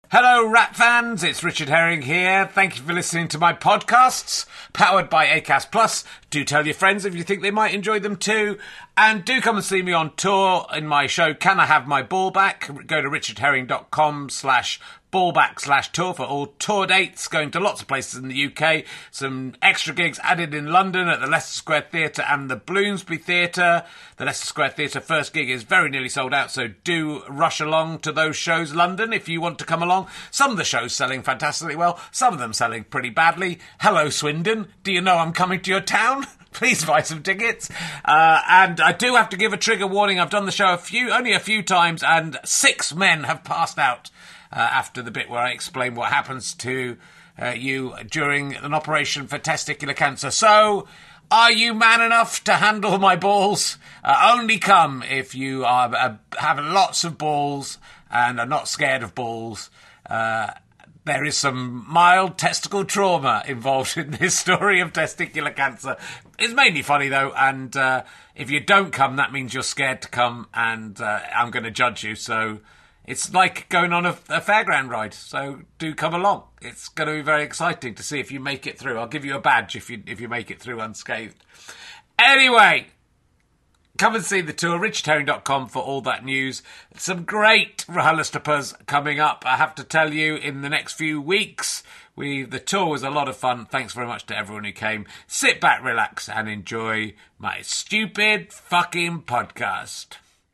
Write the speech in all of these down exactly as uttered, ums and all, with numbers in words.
Hello, Rat fans. It's Richard Herring here. Thank you for listening to my podcasts, powered by Acast Plus. Do tell your friends if you think they might enjoy them too. And do come and see me on tour in my show, Can I Have My Ball Back? Go to richardherring.com slash ballback slash tour for all tour dates, going to lots of places in the U K. Some extra gigs added in London at the Leicester Square Theatre and the Bloomsbury Theatre. The Leicester Square Theatre first gig is very nearly sold out, so do rush along to those shows, London, if you want to come along. Some of the shows selling fantastically well, some of them selling pretty badly. Hello, Swindon. Do you know I'm coming to your town? Please buy some tickets. Uh, and I do have to give a trigger warning. I've done the show a few, only a few times, and six men have passed out uh, after the bit where I explain what happens to uh, you during an operation for testicular cancer. So, are you man enough to handle my balls? Uh, only come if you are uh, have lots of balls and are not scared of balls. Uh, There is some mild testicle trauma involved in this story of testicular cancer. It's mainly funny, though, and uh, if you don't come, that means you're scared to come, and uh, I'm going to judge you. So it's like going on a, a fairground ride, so do come along. It's going to be very exciting to see if you make it through. I'll give you a badge if you if you make it through unscathed. Anyway, come and see the tour, richard herring dot com for all that news. Some great RHLSTPs coming up, I have to tell you, in the next few weeks. We The tour was a lot of fun. Thanks very much to everyone who came. Sit back, relax, and enjoy my stupid fucking podcast.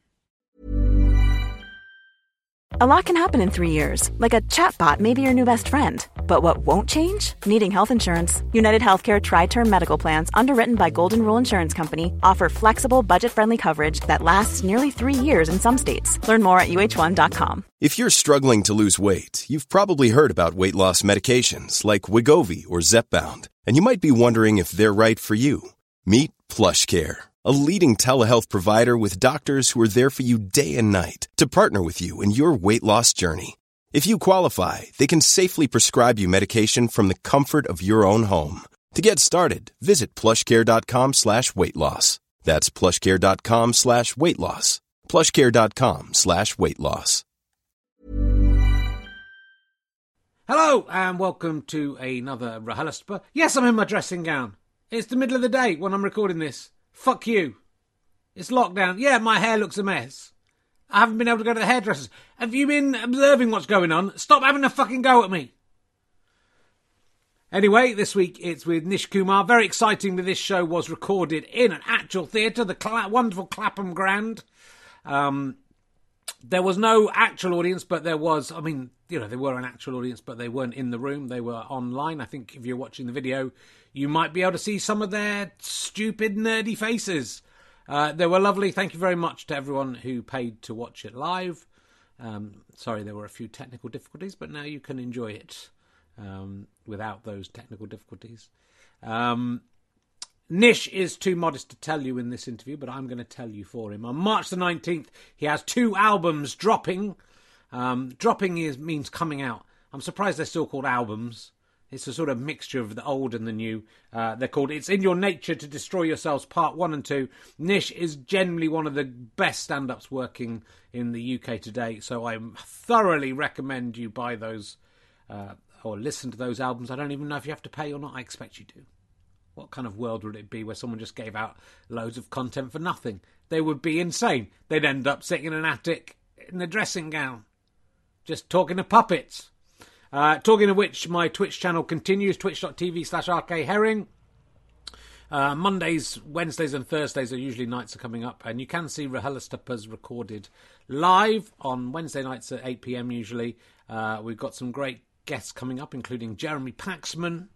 A lot can happen in three years, like a chatbot may be your new best friend. But what won't change? Needing health insurance. United Healthcare Tri-Term Medical Plans, underwritten by Golden Rule Insurance Company, offer flexible, budget-friendly coverage that lasts nearly three years in some states. Learn more at U H one dot com. If you're struggling to lose weight, you've probably heard about weight loss medications like Wegovy or Zepbound, and you might be wondering if they're right for you. Meet PlushCare, a leading telehealth provider with doctors who are there for you day and night to partner with you in your weight loss journey. If you qualify, they can safely prescribe you medication from the comfort of your own home. To get started, visit plushcare.com slash weight loss. That's plushcare.com slash weight loss. plushcare.com slash weight loss. Hello, and welcome to another RHLSTP. Yes, I'm in my dressing gown. It's the middle of the day when I'm recording this. Fuck you. It's lockdown. Yeah, my hair looks a mess. I haven't been able to go to the hairdressers. Have you been observing what's going on? Stop having a fucking go at me. Anyway, this week it's with Nish Kumar. Very exciting that this show was recorded in an actual theatre, the Cla- wonderful Clapham Grand. Um, there was no actual audience, but there was, I mean, you know, they were an actual audience, but they weren't in the room. They were online. I think if you're watching the video, you might be able to see some of their stupid, nerdy faces. Uh, they were lovely. Thank you very much to everyone who paid to watch it live. Um, sorry, there were a few technical difficulties, but now you can enjoy it um, without those technical difficulties. Um, Nish is too modest to tell you in this interview, but I'm going to tell you for him. On March the nineteenth, he has two albums dropping. Um, dropping is means coming out. I'm surprised they're still called albums. It's a sort of mixture of the old and the new. Uh, they're called It's in Your Nature to Destroy Yourselves, Part one and two. Nish is generally one of the best stand-ups working in the U K today, so I thoroughly recommend you buy those uh, or listen to those albums. I don't even know if you have to pay or not. I expect you to. What kind of world would it be where someone just gave out loads of content for nothing? They would be insane. They'd end up sitting in an attic in a dressing gown, just talking to puppets. Uh, talking of which, my Twitch channel continues, twitch.tv slash rkherring. Uh, Mondays, Wednesdays and Thursdays are usually nights are coming up, and you can see RHLSTPs recorded live on Wednesday nights at eight p.m. usually. Uh, we've got some great guests coming up, including Jeremy Paxman.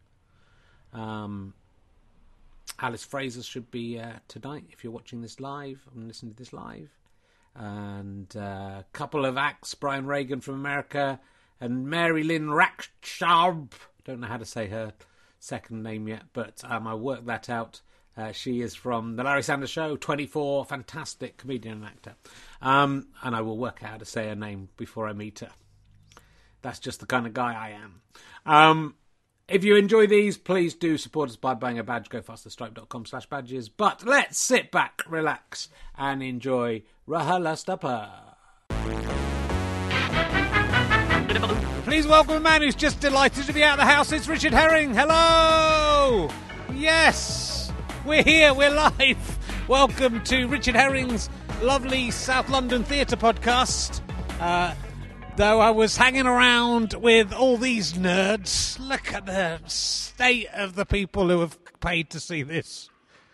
Um, Alice Fraser should be uh, tonight, if you're watching this live and listening to this live. And uh, a couple of acts, Brian Regan from America, and Mary Lynn Rackshab. Don't know how to say her second name yet, but um, I worked that out. Uh, she is from The Larry Sanders Show, twenty-four, fantastic comedian and actor. Um, and I will work out how to say her name before I meet her. That's just the kind of guy I am. Um, if you enjoy these, please do support us by buying a badge. Go fasterstripe.com slash badges. But let's sit back, relax, and enjoy RHLSTP. Please welcome a man who's just delighted to be out of the house. It's Richard Herring. Hello! Yes! We're here, we're live. Welcome to Richard Herring's lovely South London Theatre podcast. Uh, though I was hanging around with all these nerds, look at the state of the people who have paid to see this.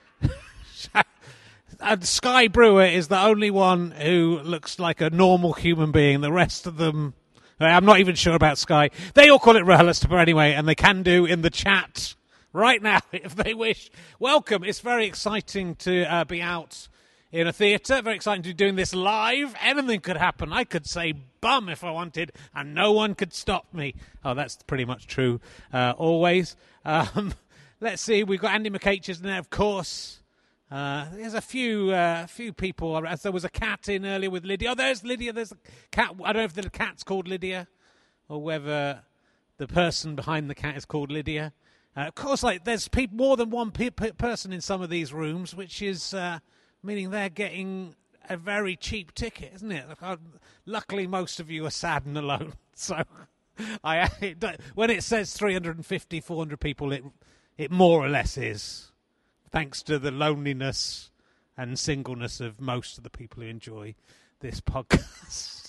And Sky Brewer is the only one who looks like a normal human being. The rest of them, I'm not even sure about Sky. They all call it RHLSTP anyway, and they can do in the chat right now if they wish. Welcome. It's very exciting to uh, be out in a theatre. Very exciting to be doing this live. Anything could happen. I could say bum if I wanted, and no one could stop me. Oh, that's pretty much true uh, always. Um, let's see. We've got Andy McCaches in there, of course. Uh, there's a few uh, few people. As there was a cat in earlier with Lydia. Oh, there's Lydia. There's a cat. I don't know if the cat's called Lydia or whether the person behind the cat is called Lydia. Uh, of course, like there's pe- more than one pe- pe- person in some of these rooms, which is uh, meaning they're getting a very cheap ticket, isn't it? Uh, luckily, most of you are sad and alone. So, I it, when it says three hundred fifty, four hundred people, it it more or less is. Thanks to the loneliness and singleness of most of the people who enjoy this podcast.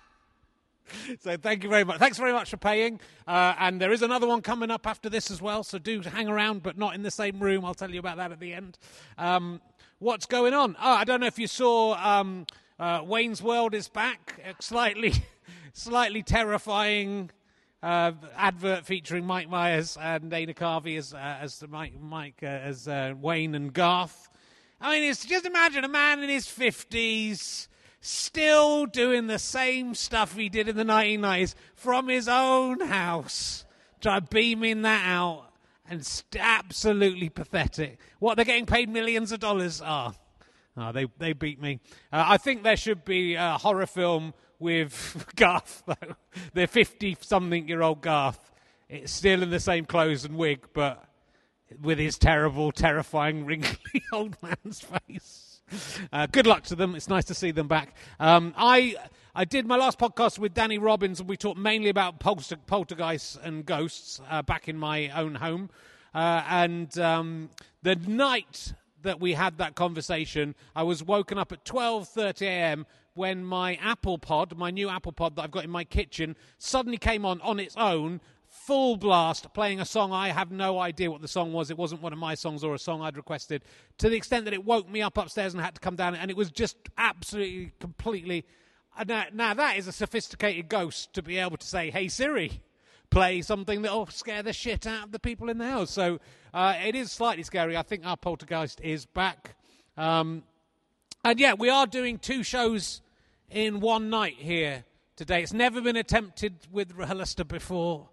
So thank you very much. Thanks very much for paying. Uh, and there is another one coming up after this as well, so do hang around, but not in the same room. I'll tell you about that at the end. Um, what's going on? Oh, I don't know if you saw um, uh, Wayne's World is back. A slightly, slightly terrifying Uh, advert featuring Mike Myers and Dana Carvey as uh, as Mike, Mike uh, as uh, Wayne and Garth. I mean, it's just imagine a man in his fifties still doing the same stuff he did in the nineteen nineties from his own house, try beaming that out, and st- absolutely pathetic. What, they're getting paid millions of dollars? Ah, oh, oh, they they beat me. Uh, I think there should be a horror film with Garth, though. The fifty-something-year-old Garth. It's still in the same clothes and wig, but with his terrible, terrifying, wrinkly old man's face. Uh, good luck to them. It's nice to see them back. Um, I I did my last podcast with Danny Robbins, and we talked mainly about polter, poltergeists and ghosts uh, back in my own home. Uh, and um, the night that we had that conversation, I was woken up at twelve thirty a.m., when my Apple Pod, my new Apple Pod that I've got in my kitchen, suddenly came on on its own, full blast, playing a song. I have no idea what the song was. It wasn't one of my songs or a song I'd requested, to the extent that it woke me up upstairs and I had to come down, and it was just absolutely, completely... Now, now that is a sophisticated ghost to be able to say, hey, Siri, play something that will scare the shit out of the people in the house. So uh, it is slightly scary. I think our poltergeist is back. Um, and yeah, we are doing two shows in one night here today. It's never been attempted with RHLSTP before,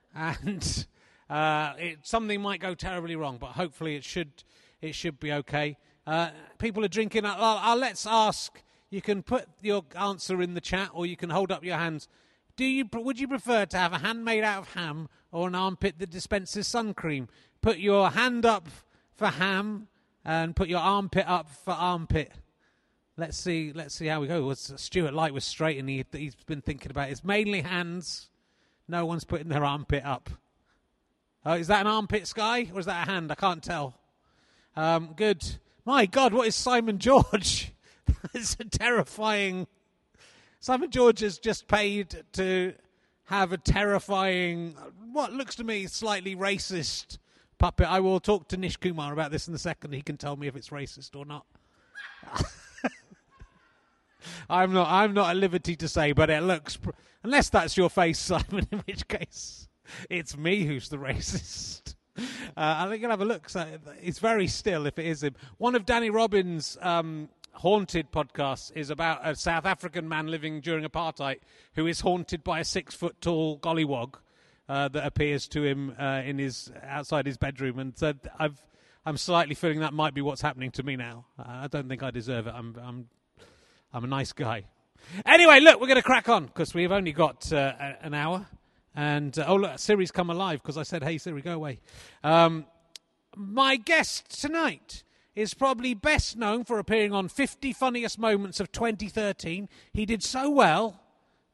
and uh, it, something might go terribly wrong, but hopefully it should it should be okay. Uh, people are drinking. I'll, I'll, let's ask. You can put your answer in the chat, or you can hold up your hands. Do you would you prefer to have a hand made out of ham or an armpit that dispenses sun cream? Put your hand up for ham and put your armpit up for armpit. Let's see. Let's see how we go. Stuart Light was straight, and he, he's been thinking about it. It's mainly hands. No one's putting their armpit up. Oh, is that an armpit, Sky, or is that a hand? I can't tell. Um, good. My God, what is Simon George? It's a terrifying. Simon George has just paid to have a terrifying, what looks to me slightly racist puppet. I will talk to Nish Kumar about this in a second. He can tell me if it's racist or not. I'm not. I'm not at liberty to say, but it looks. Pr- unless that's your face, Simon, in which case it's me who's the racist. Uh, I think you'll have a look. So it's very still if it is him. One of Danny Robbins' um, haunted podcasts is about a South African man living during apartheid who is haunted by a six-foot-tall gollywog uh, that appears to him uh, in his outside his bedroom, and so I've. I'm slightly feeling that might be what's happening to me now. Uh, I don't think I deserve it. I'm. I'm I'm a nice guy. Anyway, look, we're going to crack on because we've only got uh, an hour. And, uh, oh, look, Siri's come alive because I said, hey, Siri, go away. Um, my guest tonight is probably best known for appearing on fifty Funniest Moments of twenty thirteen. He did so well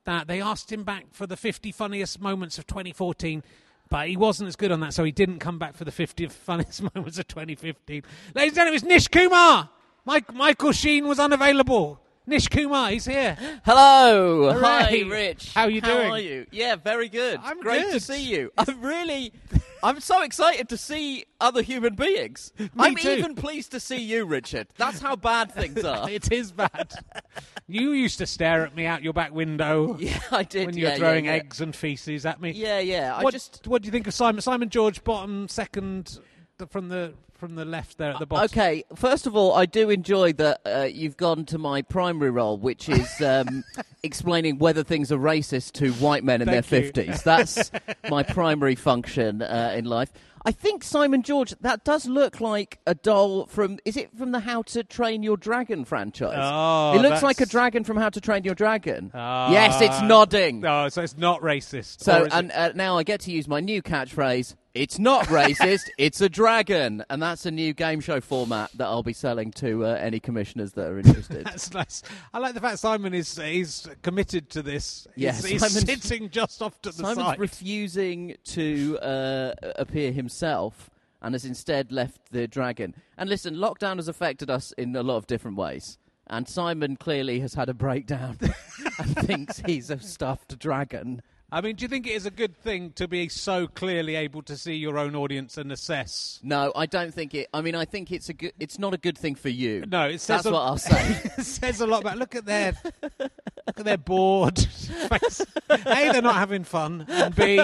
that they asked him back for the fifty funniest moments of twenty fourteen, but he wasn't as good on that, so he didn't come back for the fifty funniest moments of twenty fifteen. Ladies and gentlemen, it's Nish Kumar. Mike, Michael Sheen was unavailable. Nish Kumar, he's here. Hello. Hooray. Hi, Rich. How are you doing? How are you? Yeah, very good. I'm Great good. to see you. I'm really, I'm so excited to see other human beings. Me I'm too. even pleased to see you, Richard. That's how bad things are. It is bad. You used to stare at me out your back window Yeah, I did. when you yeah, were throwing yeah, yeah. eggs and feces at me. Yeah, yeah. I What, just. what do you think of Simon? Simon George, bottom second the, from the from the left there at the bottom. Okay, first of all, I do enjoy that uh, you've gone to my primary role, which is um, explaining whether things are racist to white men in Thank their you. fifties. That's my primary function uh, in life. I think, Simon George, that does look like a doll from... Is it from the How to Train Your Dragon franchise? Oh, it looks like a that's- dragon from How to Train Your Dragon. Ah. Yes, it's nodding. No, so it's not racist. So, Or is it- and uh, now I get to use my new catchphrase, it's not racist, it's a dragon. And that's a new game show format that I'll be selling to uh, any commissioners that are interested. That's nice. I like the fact Simon is he's committed to this. Yes, he's, he's Simon's- sitting just off to the Simon's side. refusing to uh, appear himself and has instead left the dragon. And listen, lockdown has affected us in a lot of different ways. And Simon clearly has had a breakdown and thinks he's a stuffed dragon. I mean, do you think it is a good thing to be so clearly able to see your own audience and assess? No, I don't think it. I mean, I think it's a good. It's not a good thing for you. No, it says That's a, what I'll say. it says a lot about. Look at their, look at their bored face. A, they're not having fun, and B,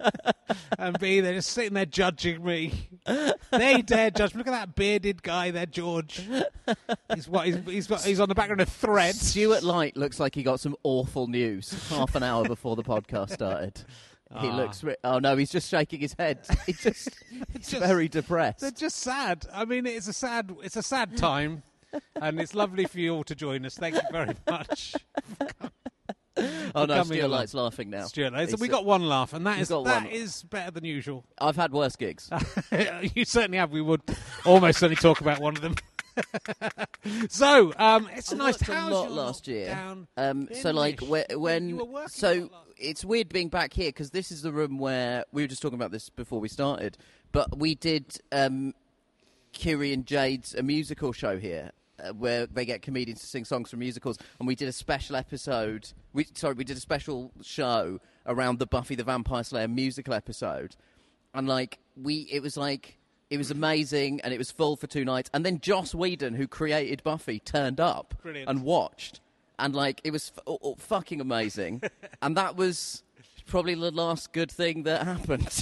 and B, they're just sitting there judging me. They dare judge. Look at that bearded guy there, George. He's what? He's he's, got, he's on the background of Threads. Stuart Light looks like he got some awful news half an hour before the podcast started. He Ah. looks. Ri- oh no, he's just shaking his head. He's just. It's just- very depressed. They're just sad. I mean, it's a sad, it's a sad time, and it's lovely for you all to join us. Thank you very much, Oh no, coming Stuart along. Light's laughing now. Stuart. So He's- we got one laugh, and that We've is got that one. is better than usual. I've had worse gigs. You certainly have. We would almost certainly talk about one of them. So, um, it's I nice. worked a How's lot your last year. lockdown Um, so like been, whe- Nish? when You were working a so lot last- it's weird being back here because this is the room where we were just talking about this before we started, but we did um, Kiri and Jade's a musical show here. Uh, where they get comedians to sing songs from musicals, and we did a special episode. We sorry, we did a special show around the Buffy the Vampire Slayer musical episode, and like we, it was like it was amazing, and it was full for two nights. And then Joss Whedon, who created Buffy, turned up Brilliant. and watched, and like it was f- oh, oh, fucking amazing, and that was probably the last good thing that happened.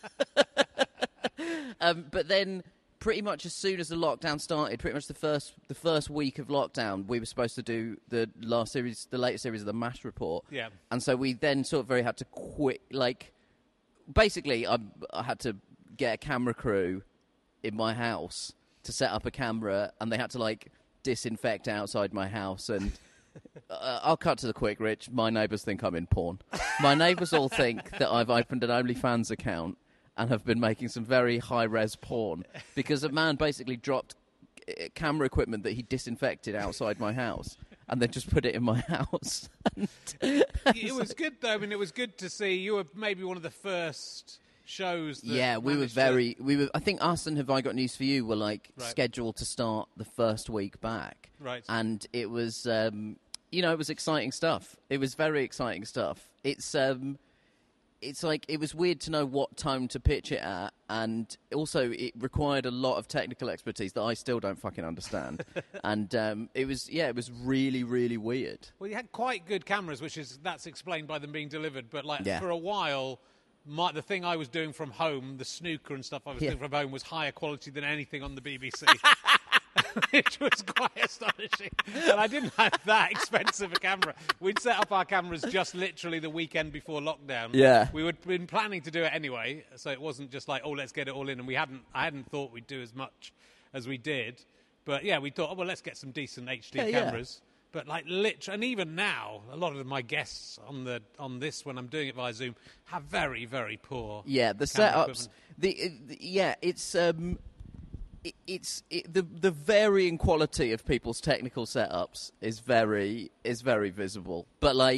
um, but then. Pretty much as soon as the lockdown started, pretty much the first the first week of lockdown, we were supposed to do the last series, the latest series of the MASH report. Yeah. And so we then sort of very had to quit. Like, basically, I, I had to get a camera crew in my house to set up a camera, and they had to like disinfect outside my house. And uh, I'll cut to the quick, Rich. My neighbours think I'm in porn. My neighbours all think that I've opened an OnlyFans account and have been making some very high-res porn because a man basically dropped uh, camera equipment that he disinfected outside my house and then just put it in my house. It was good though. I mean, it was good to see you were maybe one of the first shows. That Yeah, we were managed to- very... We were. I think us and Have I Got News For You were, like, Right. scheduled to start the first week back. Right. And it was, um, you know, it was exciting stuff. It was very exciting stuff. It's... Um, It's like, it was weird to know what tone to pitch it at, and also it required a lot of technical expertise that I still don't fucking understand. and um, it was, yeah, it was really, really weird. Well, you had quite good cameras, which is that's explained by them being delivered. But like Yeah. for a while, my, the thing I was doing from home, the snooker and stuff I was Yeah. doing from home, was higher quality than anything on the B B C. Which was quite astonishing. And I didn't have that expensive a camera. We'd set up our cameras just literally the weekend before lockdown. Yeah. We had been planning to do it anyway, so it wasn't just like, oh, let's get it all in. And we hadn't, I hadn't thought we'd do as much as we did. But yeah, we thought, oh, well, let's get some decent H D Yeah, yeah. cameras. But like literally, and even now, a lot of my guests on the on this when I'm doing it via Zoom have very, very poor. Yeah, the camera setups. equipment. The, uh, the yeah, it's um, it, it's it, the the varying quality of people's technical setups is very is very visible. But like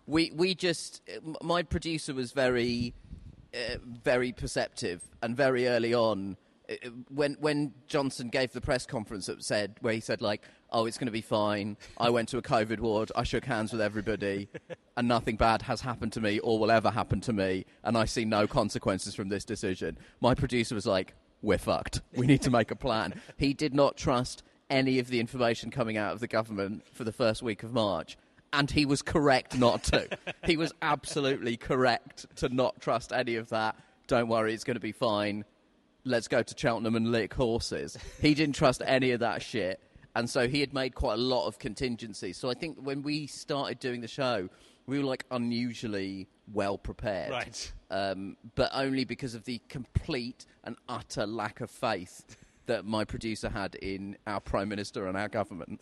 We we just my producer was very uh, very perceptive, and very early on uh, when when Johnson gave the press conference that said where he said like, oh, it's going to be fine. I went to a COVID ward. I shook hands with everybody, and nothing bad has happened to me or will ever happen to me, and I see no consequences from this decision. My producer was like, we're fucked. We need to make a plan. He did not trust any of the information coming out of the government for the first week of March. And he was correct not to. He was absolutely correct to not trust any of that. Don't worry, it's going to be fine. Let's go to Cheltenham and lick horses. He didn't trust any of that shit. And so he had made quite a lot of contingencies. So I think when we started doing the show, we were like unusually well prepared. Right. Um, but only because of the complete and utter lack of faith that my producer had in our Prime Minister and our government.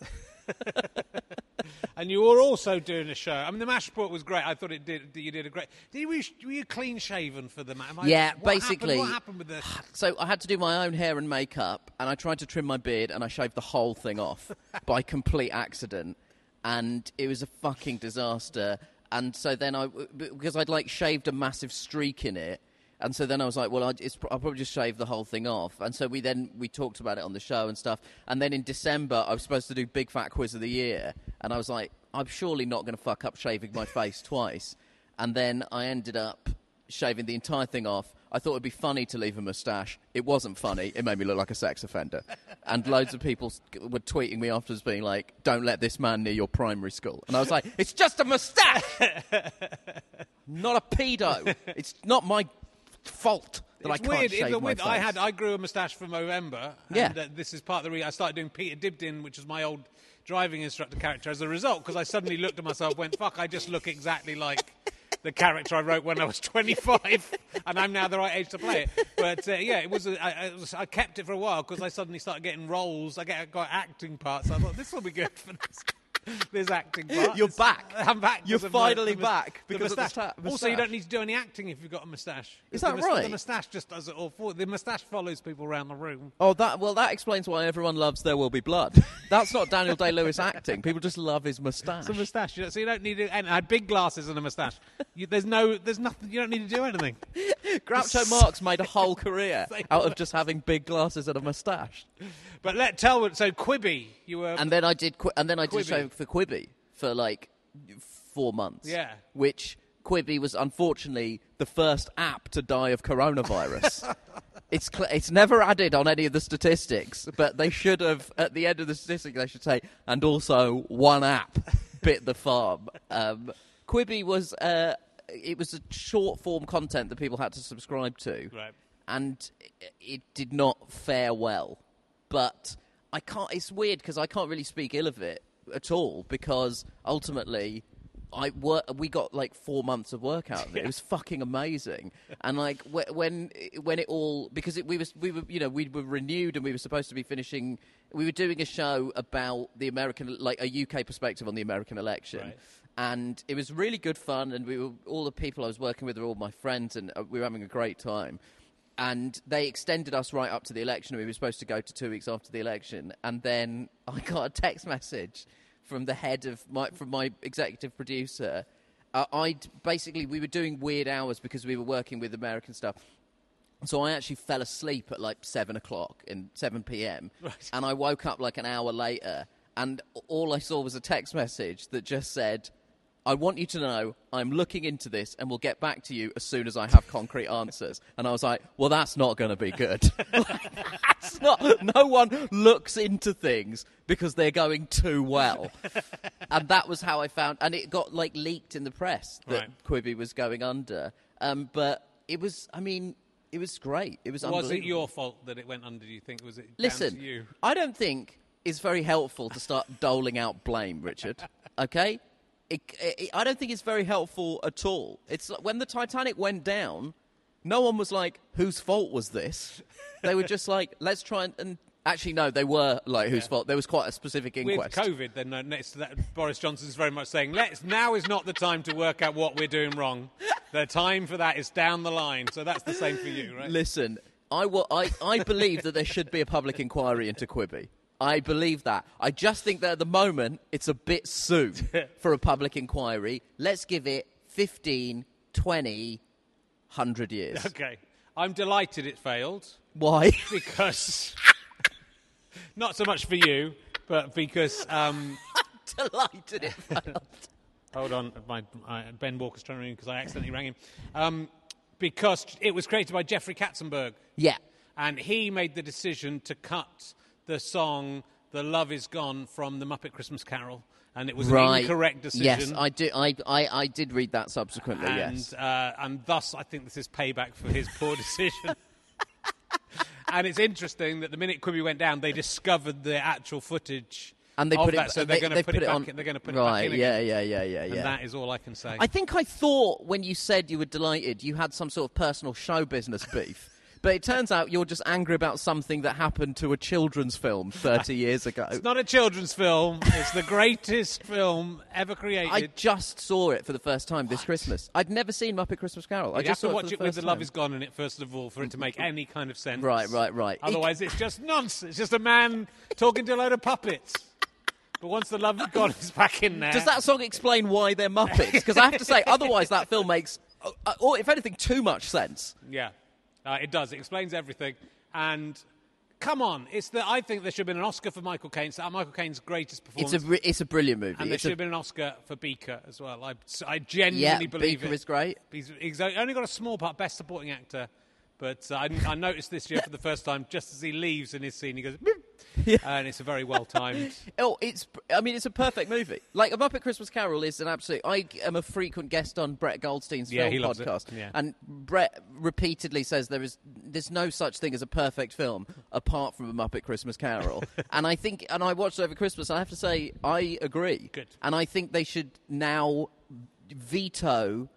And you were also doing a show. I mean, the Mash Report was great. I thought it did. You did a great. Did you, were you clean shaven for the match? Yeah, what basically. Happened, what happened with the? So I had to do my own hair and makeup, and I tried to trim my beard, and I shaved the whole thing off by complete accident, and it was a fucking disaster. And so then I, because I'd like shaved a massive streak in it. And so then I was like, well, I'd, it's, I'll probably just shave the whole thing off. And so we then, we talked about it on the show and stuff. And then in December, I was supposed to do Big Fat Quiz of the Year. And I was like, I'm surely not going to fuck up shaving my face twice. And then I ended up shaving the entire thing off. I thought it'd be funny to leave a moustache. It wasn't funny. It made me look like a sex offender. And loads of people were tweeting me afterwards being like, don't let this man near your primary school. And I was like, it's just a moustache! Not a pedo. It's not my fault that it's I can't weird. shave it's my weird. face. I had I grew a moustache for Movember. Yeah. And, uh, this is part of the reason I started doing Peter Dibdin, which was my old driving instructor character, as a result, because I suddenly looked at myself, went, "Fuck! I just look exactly like the character I wrote when I was twenty-five, and I'm now the right age to play it." But uh, yeah, it was. A, I, it was I kept it for a while because I suddenly started getting roles. I get got acting parts. So I thought this will be good for this. This acting part. You're back. I'm back. You're because finally of the, back the because of the moustache. sta- Also, you moustache. don't need to do any acting if you've got a moustache. Is The that mus- right? The moustache just does it all for the moustache follows people around the room. Oh, that well, that explains why everyone loves There Will Be Blood. That's not Daniel Day-Lewis acting. People just love his moustache. It's a moustache, you know, so you don't need to. And I had big glasses and a moustache. You, there's no, there's nothing. You don't need to do anything. Groucho Marx made a whole career out of just having big glasses and a moustache. But let tell. So Quibi, you were. And then I did, Qui- and then I did Quibi. show for Quibi for like four months. Yeah. Which Quibi was unfortunately the first app to die of coronavirus. It's cl- it's never added on any of the statistics, but they should have, at the end of the statistic, they should say, and also one app bit the farm. Um, Quibi was, uh, it was a short form content that people had to subscribe to. Right. And it, it did not fare well. But I can't, it's weird because I can't really speak ill of it at all because ultimately I wor- we got like four months of work out of it. It was fucking amazing. And like wh- when when it all because it, we was we were you know we were renewed and we were supposed to be finishing. We were doing a show about the American like a U K perspective on the American election. Right. And it was really good fun. And we were all the people I was working with were all my friends, and uh, we were having a great time. And they extended us right up to the election. We were supposed to go to two weeks after the election. And then I got a text message from the head of my, from my executive producer. Uh, I'd basically, we were doing weird hours because we were working with American stuff. So I actually fell asleep at like seven o'clock and seven p.m. Right. And I woke up like an hour later. And all I saw was a text message that just said, I want you to know I'm looking into this and we'll get back to you as soon as I have concrete answers. And I was like, well, that's not going to be good. That's not, no one looks into things because they're going too well. And that was how I found, and it got like leaked in the press that Right. Quibi was going under. Um, but it was, I mean, it was great. It was Was it unbelievable. your fault that it went under? Do you think was it? Listen, down to you? I don't think it's very helpful to start doling out blame, Richard. Okay? It, it, I don't think it's very helpful at all. It's like when the Titanic went down, no one was like, whose fault was this? They were just like, let's try and... and actually, no, they were like, whose Yeah. fault? There was quite a specific inquest. With COVID, then uh, next to that, Boris Johnson's very much saying, "Let's now is not the time to work out what we're doing wrong. The time for that is down the line." So that's the same for you, right? Listen, I, wa- I, I believe that there should be a public inquiry into Quibi. I believe that. I just think that at the moment, it's a bit soon for a public inquiry. Let's give it fifteen, twenty, one hundred years. Okay. I'm delighted it failed. Why? Because, not so much for you, but because... Um, I'm delighted it failed. Hold on, my, my, Ben Walker's trying to ring because I accidentally rang him. Um, because it was created by Jeffrey Katzenberg. Yeah. And he made the decision to cut the song "The Love Is Gone" from the Muppet Christmas Carol, and it was right. an incorrect decision. Yes, I do. I, I, I did read that subsequently. And, yes, uh, and thus I think this is payback for his poor decision. And it's interesting that the minute Quibi went down, they discovered the actual footage. And they of put that, it. so they're they, going to put, put it it back. on. In, they're going to put right, it back in yeah, again. yeah, yeah, yeah, yeah. And that is all I can say. I think I thought when you said you were delighted, you had some sort of personal show business beef. But it turns out you're just angry about something that happened to a children's film thirty years ago. It's not a children's film. It's the greatest film ever created. I just saw it for the first time this Christmas. I'd never seen Muppet Christmas Carol. I you just have to saw watch it, it, for the with first The Love time. Is Gone in it, first of all, for it to make any kind of sense. Right, right, right. Otherwise, it's just nonsense. It's just a man talking to a load of puppets. But once The Love Is Gone is back in there... Does that song explain why they're Muppets? Because I have to say, otherwise that film makes, uh, or if anything, too much sense. Yeah, uh, it does. It explains everything. And come on, it's the. I think there should have been an Oscar for Michael Caine. It's Michael Caine's greatest performance. It's a, br- it's a brilliant movie. And there it's should a... have been an Oscar for Beaker as well. I, I genuinely yeah, believe Beaker it. is great. He's, he's only got a small part, Best Supporting Actor. But uh, I, I noticed this year for the first time, just as he leaves in his scene, he goes, yeah. And it's a very well timed. Oh, it's. I mean, it's a perfect movie. Like A Muppet Christmas Carol is an absolute. I am a frequent guest on Brett Goldstein's Yeah, film he loves podcast, it. Yeah. and Brett repeatedly says there is there's no such thing as a perfect film apart from A Muppet Christmas Carol. And I think, and I watched it over Christmas. I have to say, I agree. Good. And I think they should now veto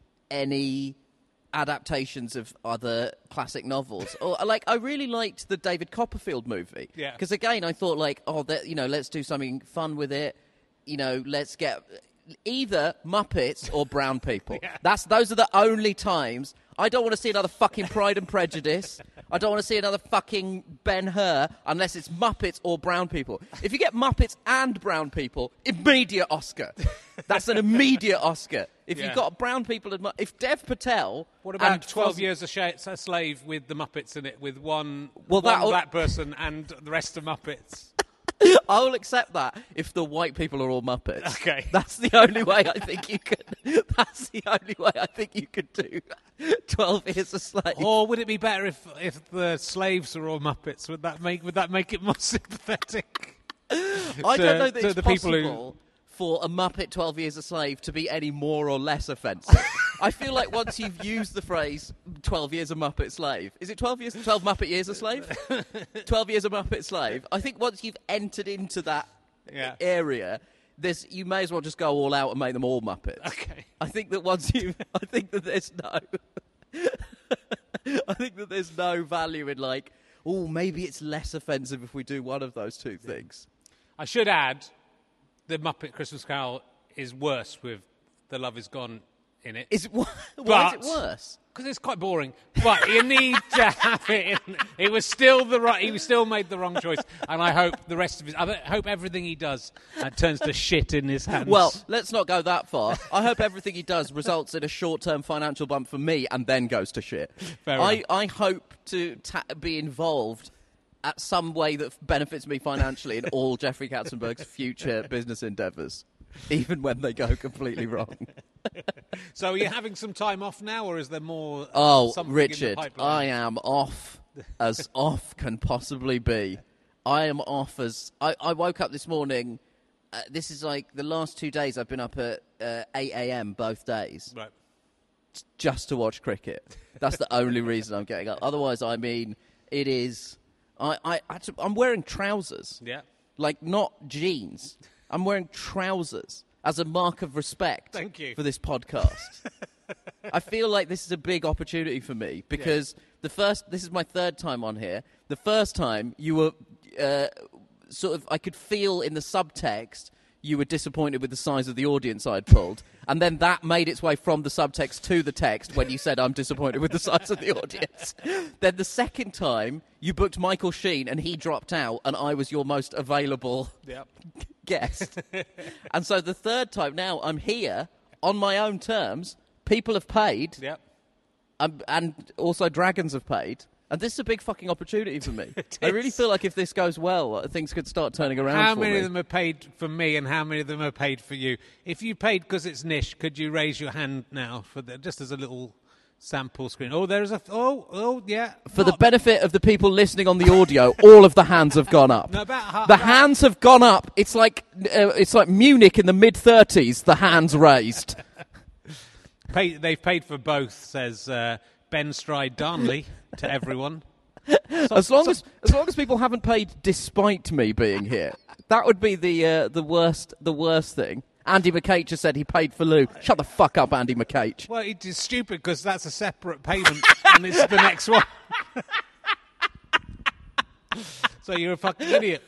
any adaptations of other classic novels. Or like, I really liked the David Copperfield movie. Yeah. Because again, I thought like, oh, that, you know, let's do something fun with it. You know, let's get either Muppets or brown people. Yeah. That's those are the only times. I don't want to see another fucking Pride and Prejudice. I don't want to see another fucking Ben-Hur unless it's Muppets or brown people. If you get Muppets and brown people, immediate Oscar. That's an immediate Oscar. If Yeah. you've got brown people and Mu- if Dev Patel, What about and twelve Fozzie- Years a, Sh- a Slave with the Muppets in it, with one, Well, one that'll- black person and the rest are Muppets? I'll accept that if the white people are all Muppets. Okay. That's the only way I think you could. That's the only way I think you could do Twelve Years a Slave. Or would it be better if if the slaves were all Muppets? Would that make would that make it more sympathetic? I to- don't know that to it's the people who- possible for a Muppet Twelve Years a Slave to be any more or less offensive. I feel like once you've used the phrase twelve years a Muppet slave, is it twelve years, twelve Muppet years a slave? twelve years a Muppet slave. I think once you've entered into that Yeah. area, there's, you may as well just go all out and make them all Muppets. Okay. I think that once you, I think that there's no, I think that there's no value in like, oh, maybe it's less offensive if we do one of those two things. I should add, the Muppet Christmas Carol is worse with The Love Is Gone in it. Is it, why But- is it worse? Because it's quite boring. But you need to have it in. It was still the right. He was still made the wrong choice. And I hope the rest of his. I hope everything he does uh, turns to shit in his hands. Well, let's not go that far. I hope everything he does results in a short-term financial bump for me and then goes to shit. Fair I, enough. I hope to ta- be involved at some way that benefits me financially in all Jeffrey Katzenberg's future business endeavours, even when they go completely wrong. So are you having some time off now, or is there more? Uh, Oh, something in Richard, the I pipeline? am off as off can possibly be. I am off as... I, I woke up this morning... Uh, this is like the last two days I've been up at uh, eight a.m. both days Right. just to watch cricket. That's the only reason I'm getting up. Otherwise, I mean, it is... I, I, I, I'm wearing trousers. Yeah. Like, not jeans. I'm wearing trousers as a mark of respect Thank you. for this podcast. I feel like this is a big opportunity for me because the first, this is my third time on here. The first time you were uh, sort of, I could feel in the subtext, you were disappointed with the size of the audience I'd pulled, and then that made its way from the subtext to the text when you said, I'm disappointed with the size of the audience. Then the second time, you booked Michael Sheen, and he dropped out, and I was your most available Yep. guest. And so the third time, now I'm here on my own terms. People have paid, Yep. um, and also dragons have paid. And this is a big fucking opportunity for me. I really feel like if this goes well, uh, things could start turning around How for many me. of them are paid for me, and how many of them are paid for you? If you paid because it's Nish, could you raise your hand now for the, just as a little sample screen? Oh, there's a oh oh yeah. For the Not- benefit of the people listening on the audio, all of the hands have gone up. No, about half- the about- hands have gone up. It's like uh, it's like Munich in the mid thirties. The hands raised. Pay, they've paid for both, says uh, Ben Stride Darnley to everyone. So, As long so- as as long as people haven't paid despite me being here, that would be the uh, the worst the worst thing. Andy McCage just said he paid for Lou. Shut the fuck up, Andy McCage. Well, it is stupid because that's a separate payment, and it's the next one. So you're a fucking idiot.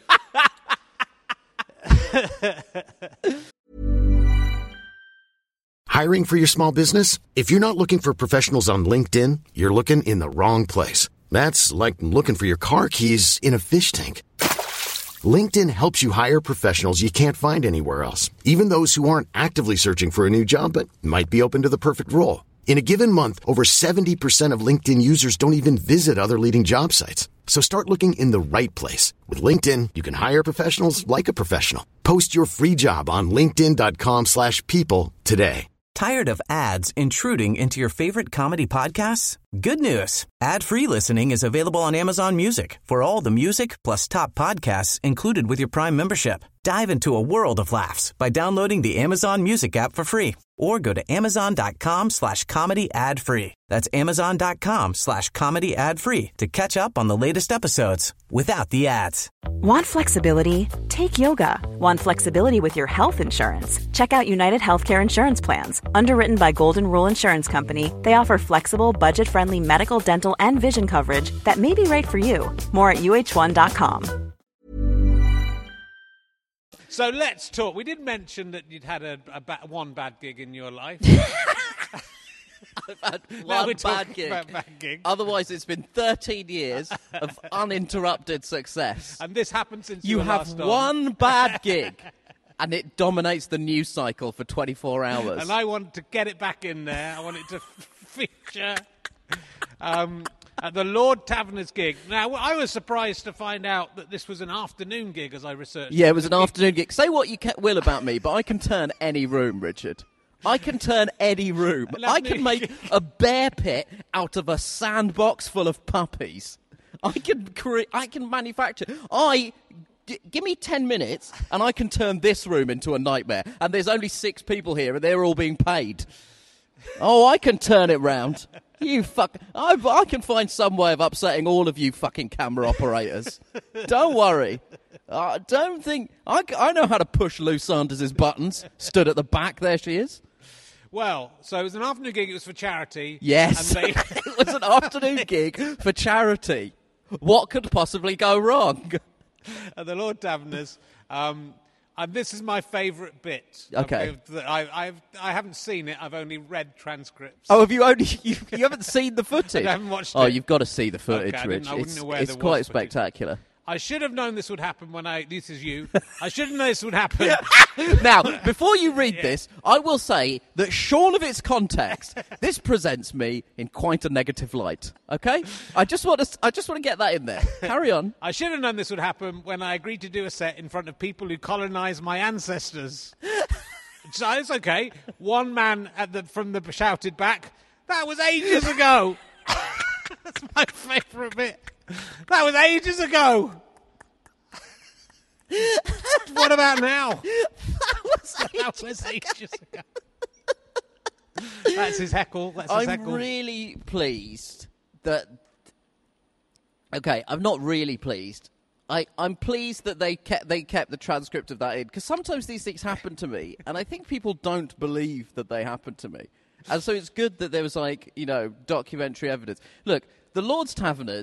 Hiring for your small business? If you're not looking for professionals on LinkedIn, you're looking in the wrong place. That's like looking for your car keys in a fish tank. LinkedIn helps you hire professionals you can't find anywhere else, even those who aren't actively searching for a new job but might be open to the perfect role. In a given month, over seventy percent of LinkedIn users don't even visit other leading job sites. So start looking in the right place. With LinkedIn, you can hire professionals like a professional. Post your free job on linkedin.com slash people today. Tired of ads intruding into your favorite comedy podcasts? Good news. Ad-free listening is available on Amazon Music for all the music plus top podcasts included with your Prime membership. Dive into a world of laughs by downloading the Amazon Music app for free or go to amazon.com slash comedy ad free. That's amazon.com slash comedy ad free to catch up on the latest episodes without the ads. Want flexibility? Take yoga. Want flexibility with your health insurance? Check out United Healthcare Insurance Plans. Underwritten by Golden Rule Insurance Company, they offer flexible, budget-friendly medical, dental, and vision coverage that may be right for you. More at U H one dot com. So let's talk. We did mention that you'd had a, a ba- one bad gig in your life. I've had Now one we're bad talking gig. about bad gigs. Otherwise, it's been thirteen years of uninterrupted success. And this happened since you, You were have last on. one bad gig, and it dominates the news cycle for twenty-four hours. And I want to get it back in there. I want it to feature um, at the Lord Taverner's gig. Now, I was surprised to find out that this was an afternoon gig as I researched. Yeah, it was an afternoon gig. Say what you ca- will about me, but I can turn any room, Richard. I can turn any room. An I can afternoon make gig. a bear pit out of a sandbox full of puppies. I can cre- I can manufacture. I d- give me ten minutes, and I can turn this room into a nightmare. And there's only six people here, and they're all being paid. Oh, I can turn it round. You fuck. I, I can find some way of upsetting all of you fucking camera operators. Don't worry. I don't think I, c- I know how to push Lou Sanders' buttons. Stood at the back. There she is. Well, so it was an afternoon gig. It was for charity. Yes. And they, It was an afternoon gig for charity. What could possibly go wrong? at the Lord Taverner's. Um, and this is my favourite bit. Okay. I, I've, I haven't seen it. I've only read transcripts. Oh, have you only you, you haven't seen the footage? I haven't watched oh, it. you've got to see the footage, Okay, I Rich. didn't- I wouldn't It's, know where it's there quite was footage. spectacular. I should have known this would happen when I... This is you. I should have known this would happen. Now, before you read this, I will say that shorn of its context, this presents me in quite a negative light. Okay, I just want to I just want to get that in there. Carry on. I should have known this would happen when I agreed to do a set in front of people who colonised my ancestors. So it's okay. One man at the from the shouted back, "That was ages ago." That's my favourite bit. That was ages ago. What about now? That was That was ages ago. That's his heckle. That's his I'm heckle. really pleased that. Okay, I'm not really pleased. I, I'm pleased that they kept they kept the transcript of that in, because sometimes these things happen to me, and I think people don't believe that they happen to me. And so it's good that there was, like, you know, documentary evidence. Look, the Lord's Taverners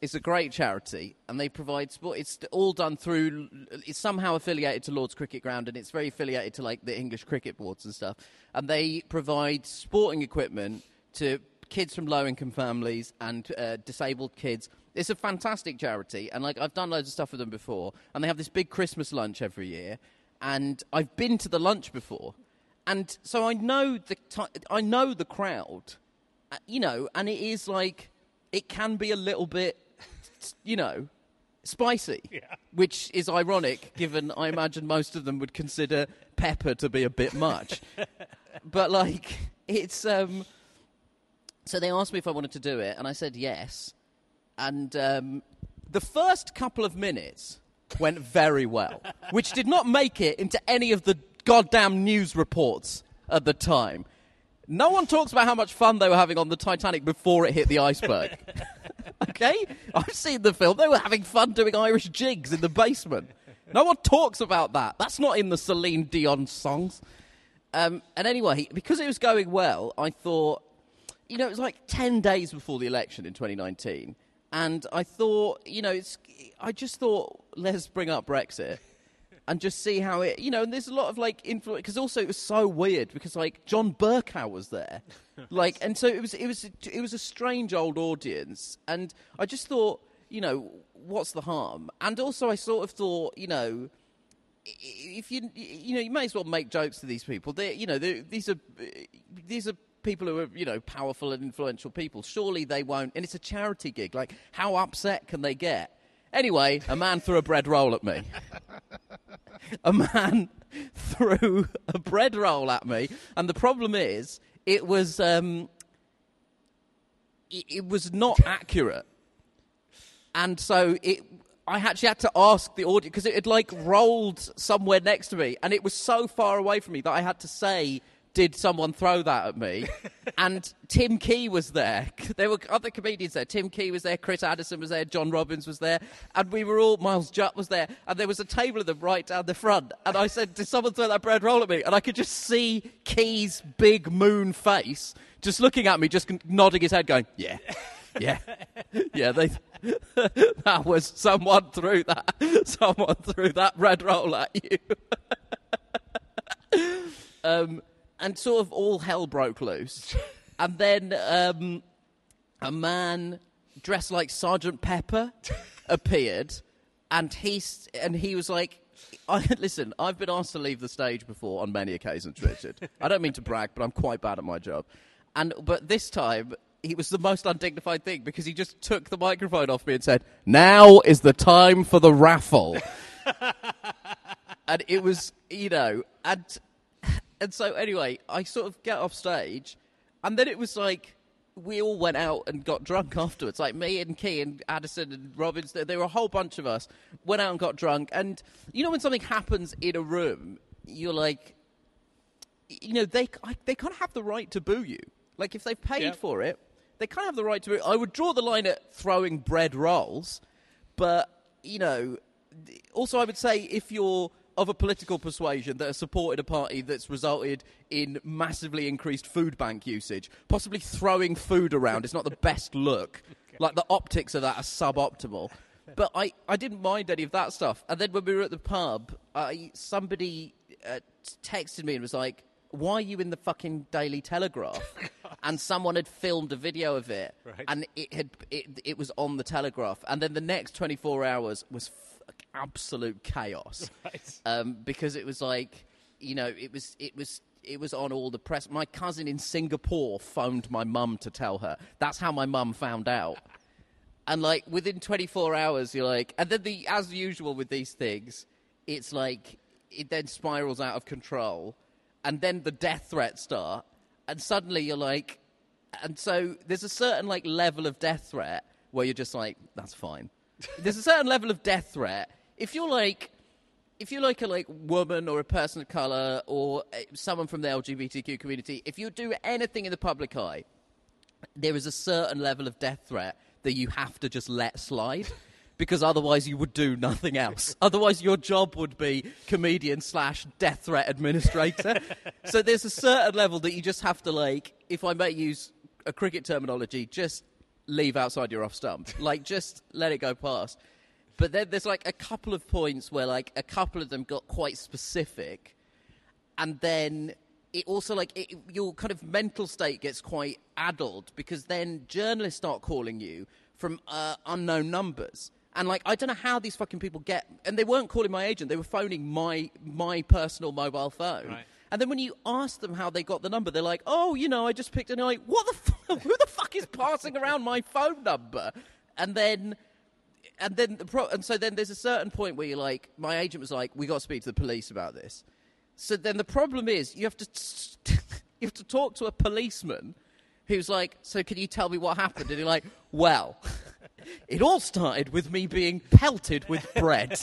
It's a great charity, and they provide sport. It's all done through. It's somehow affiliated to Lord's Cricket Ground, and it's very affiliated to like the English cricket boards and stuff. And they provide sporting equipment to kids from low-income families and uh, disabled kids. It's a fantastic charity, and like I've done loads of stuff with them before. And they have this big Christmas lunch every year, and I've been to the lunch before, and so I know the t- I know the crowd, uh, you know, and it is like it can be a little bit. You know, spicy, yeah. Which is ironic, given I imagine most of them would consider pepper to be a bit much. But, like, it's... Um, so they asked me if I wanted to do it, and I said yes. And um, the first couple of minutes went very well, which did not make it into any of the goddamn news reports at the time. No one talks about how much fun they were having on the Titanic before it hit the iceberg. Okay? I've seen the film. They were having fun doing Irish jigs in the basement. No one talks about that. That's not in the Celine Dion songs. Um, and anyway, because it was going well, I thought, you know, it was like ten days before the election in twenty nineteen. And I thought, you know, it's. I just thought, let's bring up Brexit. And just see how it, you know, and there's a lot of, like, influence, because also it was so weird, because, like, John Bercow was there. Like, and so it was, it was, it was a strange old audience. And I just thought, you know, what's the harm? And also I sort of thought, you know, if you, you know, you may as well make jokes to these people. They, you know, these are, these are people who are, you know, powerful and influential people. Surely they won't, and it's a charity gig. Like, how upset can they get? Anyway, a man threw a bread roll at me. A man threw a bread roll at me, and the problem is, it was um, it, it was not accurate, and so it. I actually had to ask the audience because it had like rolled somewhere next to me, and it was so far away from me that I had to say, did someone throw that at me? And Tim Key was there. There were other comedians there. Tim Key was there, Chris Addison was there, John Robbins was there, and we were all, Miles Jutt was there, and there was a table of them right down the front. And I said, did someone throw that bread roll at me? And I could just see Key's big moon face just looking at me, just nodding his head, going, yeah, yeah, yeah, they... that was, someone threw that, someone threw that bread roll at you. um... And sort of all hell broke loose. And then um, a man dressed like Sergeant Pepper appeared, and he, and he was like, I, listen, I've been asked to leave the stage before on many occasions, Richard. I don't mean to brag, but I'm quite bad at my job. And But this time, he was the most undignified thing, because he just took the microphone off me and said, now is the time for the raffle. And it was, you know, and... And so, anyway, I sort of get off stage, and then it was like, we all went out and got drunk afterwards. Like, me and Key and Addison and Robbins, there, there were a whole bunch of us, went out and got drunk. And, you know, when something happens in a room, you're like, you know, they I, they kind of have the right to boo you. Like, if they've paid yep. for it, they kind of have the right to boo. I would draw the line at throwing bread rolls, but, you know, also I would say if you're of a political persuasion that has supported a party that's resulted in massively increased food bank usage, possibly throwing food around is not the best look. Okay. Like, the optics of that are suboptimal. But I, I didn't mind any of that stuff. And then when we were at the pub, I, somebody uh, texted me and was like, why are you in the fucking Daily Telegraph? And someone had filmed a video of it, right. and it had it, it was on the Telegraph. And then the next twenty-four hours was absolute chaos, right. um, because it was like, you know, it was it was it was on all the press. My cousin in Singapore phoned my mum to tell her. That's how my mum found out. And like within twenty-four hours, you're like, and then the as usual with these things, it's like it then spirals out of control, and then the death threats start, and suddenly you're like, and so there's a certain like level of death threat where you're just like, that's fine. There's a certain level of death threat. If you're like, if you're like a like woman or a person of colour or someone from the L G B T Q community, if you do anything in the public eye, there is a certain level of death threat that you have to just let slide, because otherwise you would do nothing else. Otherwise your job would be comedian slash death threat administrator. So there's a certain level that you just have to, like, if I may use a cricket terminology, just leave outside your off stump. Like, just let it go past. But then there's, like, a couple of points where, like, a couple of them got quite specific. And then it also, like, it, your kind of mental state gets quite addled because then journalists start calling you from uh, unknown numbers. And, like, I don't know how these fucking people get... And they weren't calling my agent. They were phoning my my personal mobile phone. Right. And then when you ask them how they got the number, they're like, oh, you know, I just picked it. And I'm like, what the fuck? Who the fuck is passing around my phone number? And then... And then, the pro- and so then there's a certain point where you're like, my agent was like, we got to speak to the police about this. So then the problem is you have to t- you have to talk to a policeman who's like, so can you tell me what happened? And you're like, well, it all started with me being pelted with bread.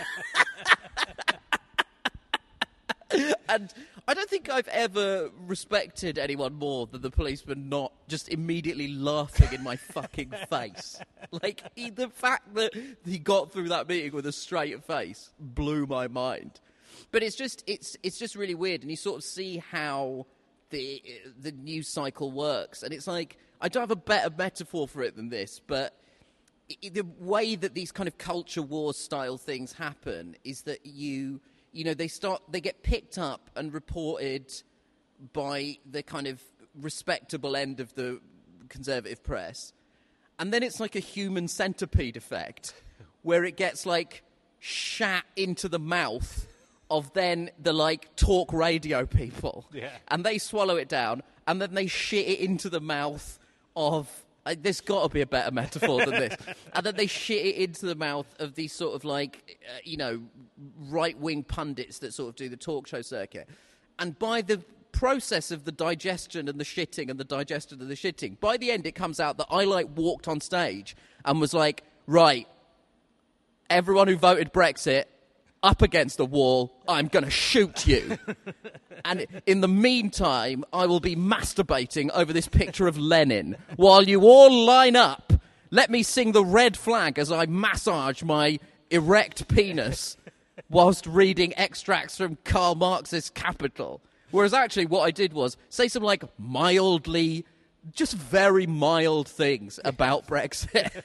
And I don't think I've ever respected anyone more than the policeman not just immediately laughing in my fucking face. Like, he, the fact that he got through that meeting with a straight face blew my mind. But it's just, it's it's just really weird, and you sort of see how the the news cycle works. And it's like, I don't have a better metaphor for it than this, but the way that these kind of culture wars style things happen is that you... You know, they start, they get picked up and reported by the kind of respectable end of the conservative press. And then it's like a human centipede effect where it gets like shat into the mouth of then the like talk radio people. Yeah. And they swallow it down and then they shit it into the mouth of... Uh, there's got to be a better metaphor than this. And then they shit it into the mouth of these sort of like, uh, you know, right-wing pundits that sort of do the talk show circuit. And by the process of the digestion and the shitting and the digestion and the shitting, by the end it comes out that I like walked on stage and was like, right, everyone who voted Brexit, up against the wall, I'm going to shoot you. And in the meantime, I will be masturbating over this picture of Lenin. While you all line up, let me sing the red flag as I massage my erect penis whilst reading extracts from Karl Marx's Capital. Whereas actually what I did was say some like mildly, just very mild things about Brexit.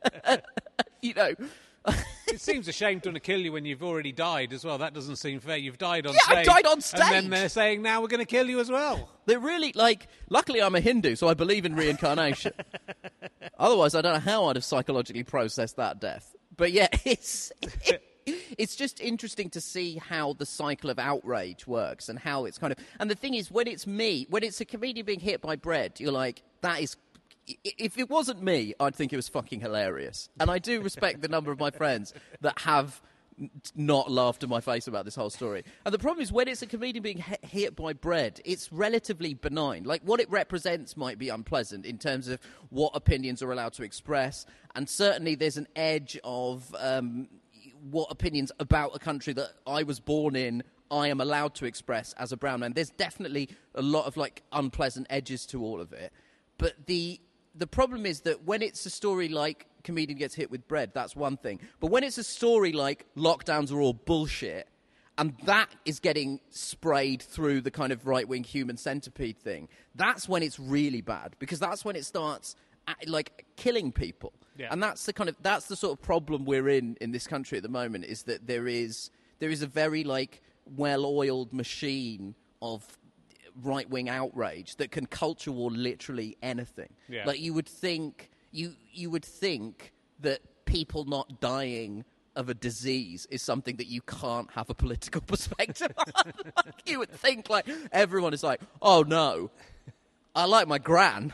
You know... It seems a shame to want to kill you when you've already died as well. That doesn't seem fair. You've died on yeah, stage. I died on stage. And then they're saying, now we're going to kill you as well. They're really, like... Luckily, I'm a Hindu, so I believe in reincarnation. Otherwise, I don't know how I'd have psychologically processed that death. But yeah, it's... It, it's just interesting to see how the cycle of outrage works and how it's kind of... And the thing is, when it's me, when it's a comedian being hit by bread, you're like, that is... If it wasn't me, I'd think it was fucking hilarious. And I do respect the number of my friends that have n- not laughed in my face about this whole story. And the problem is when it's a comedian being he- hit by bread, it's relatively benign. Like, what it represents might be unpleasant in terms of what opinions are allowed to express. And certainly there's an edge of um, what opinions about a country that I was born in I am allowed to express as a brown man. There's definitely a lot of, like, unpleasant edges to all of it. But the... The problem is that when it's a story like comedian gets hit with bread, that's one thing. But when it's a story like lockdowns are all bullshit, and that is getting sprayed through the kind of right-wing human centipede thing, that's when it's really bad, because that's when it starts, like, killing people. Yeah. And that's the kind of, that's the sort of problem we're in in this country at the moment, is that there is, there is a very, like, well-oiled machine of right-wing outrage that can culture war literally anything. Yeah. Like, you would think you you would think that people not dying of a disease is something that you can't have a political perspective on. Like, you would think, like, everyone is like, oh no, I like my gran.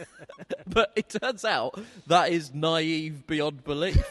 But it turns out that is naive beyond belief.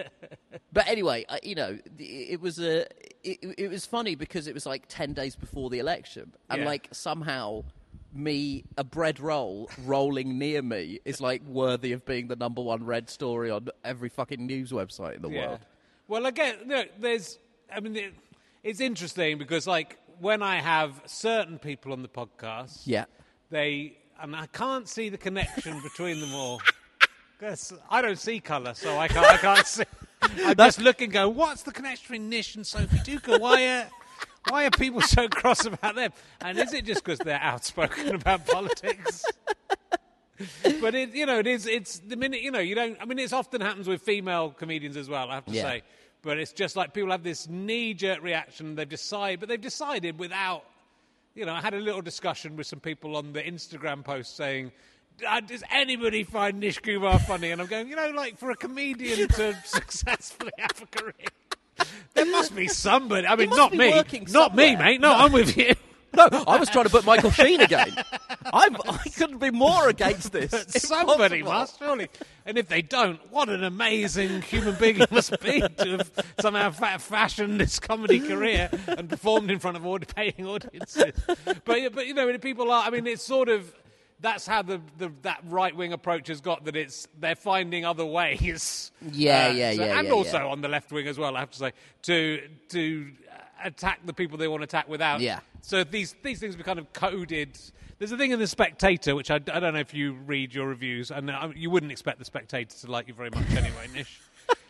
But anyway, I, you know, it was a it, it was funny because it was like ten days before the election, and yeah. like somehow me a bread roll rolling near me is like worthy of being the number one read story on every fucking news website in the yeah. world. Well, again, look, there's, I mean, it, it's interesting because, like, when I have certain people on the podcast, yeah, they, and I can't see the connection between them all. Because I don't see colour, so I can't, I can't see. I'm That's... just looking, go, what's the connection between Nish and Sophie Duker? Why are, why are people so cross about them? And is it just because they're outspoken about politics? But it, you know, it is. It's the minute you know you don't. I mean, it often happens with female comedians as well. I have to Yeah. say, but it's just like people have this knee-jerk reaction. They've decided, but they've decided without. You know, I had a little discussion with some people on the Instagram post saying, uh, does anybody find Nish Kumar funny? And I'm going, you know, like for a comedian to successfully have a career, there must be somebody. I mean, must not be me. working Not me, somewhere. mate. No, I'm with you. No, I was trying to put Michael Sheen again. I'm, I couldn't be more against this. Somebody Impossible. must, surely. And if they don't, what an amazing human being it must be to have somehow fa- fashioned this comedy career and performed in front of aud- paying audiences. But, but, you know, people are, I mean, it's sort of, that's how the, the that right-wing approach has got, that it's, they're finding other ways. Yeah, uh, yeah, so- yeah, And yeah, also yeah. on the left wing as well, I have to say, to to attack the people they want to attack without. Yeah. So these these things were kind of coded. There's a thing in The Spectator, which I, I don't know if you read your reviews, and uh, you wouldn't expect The Spectator to like you very much anyway, Nish.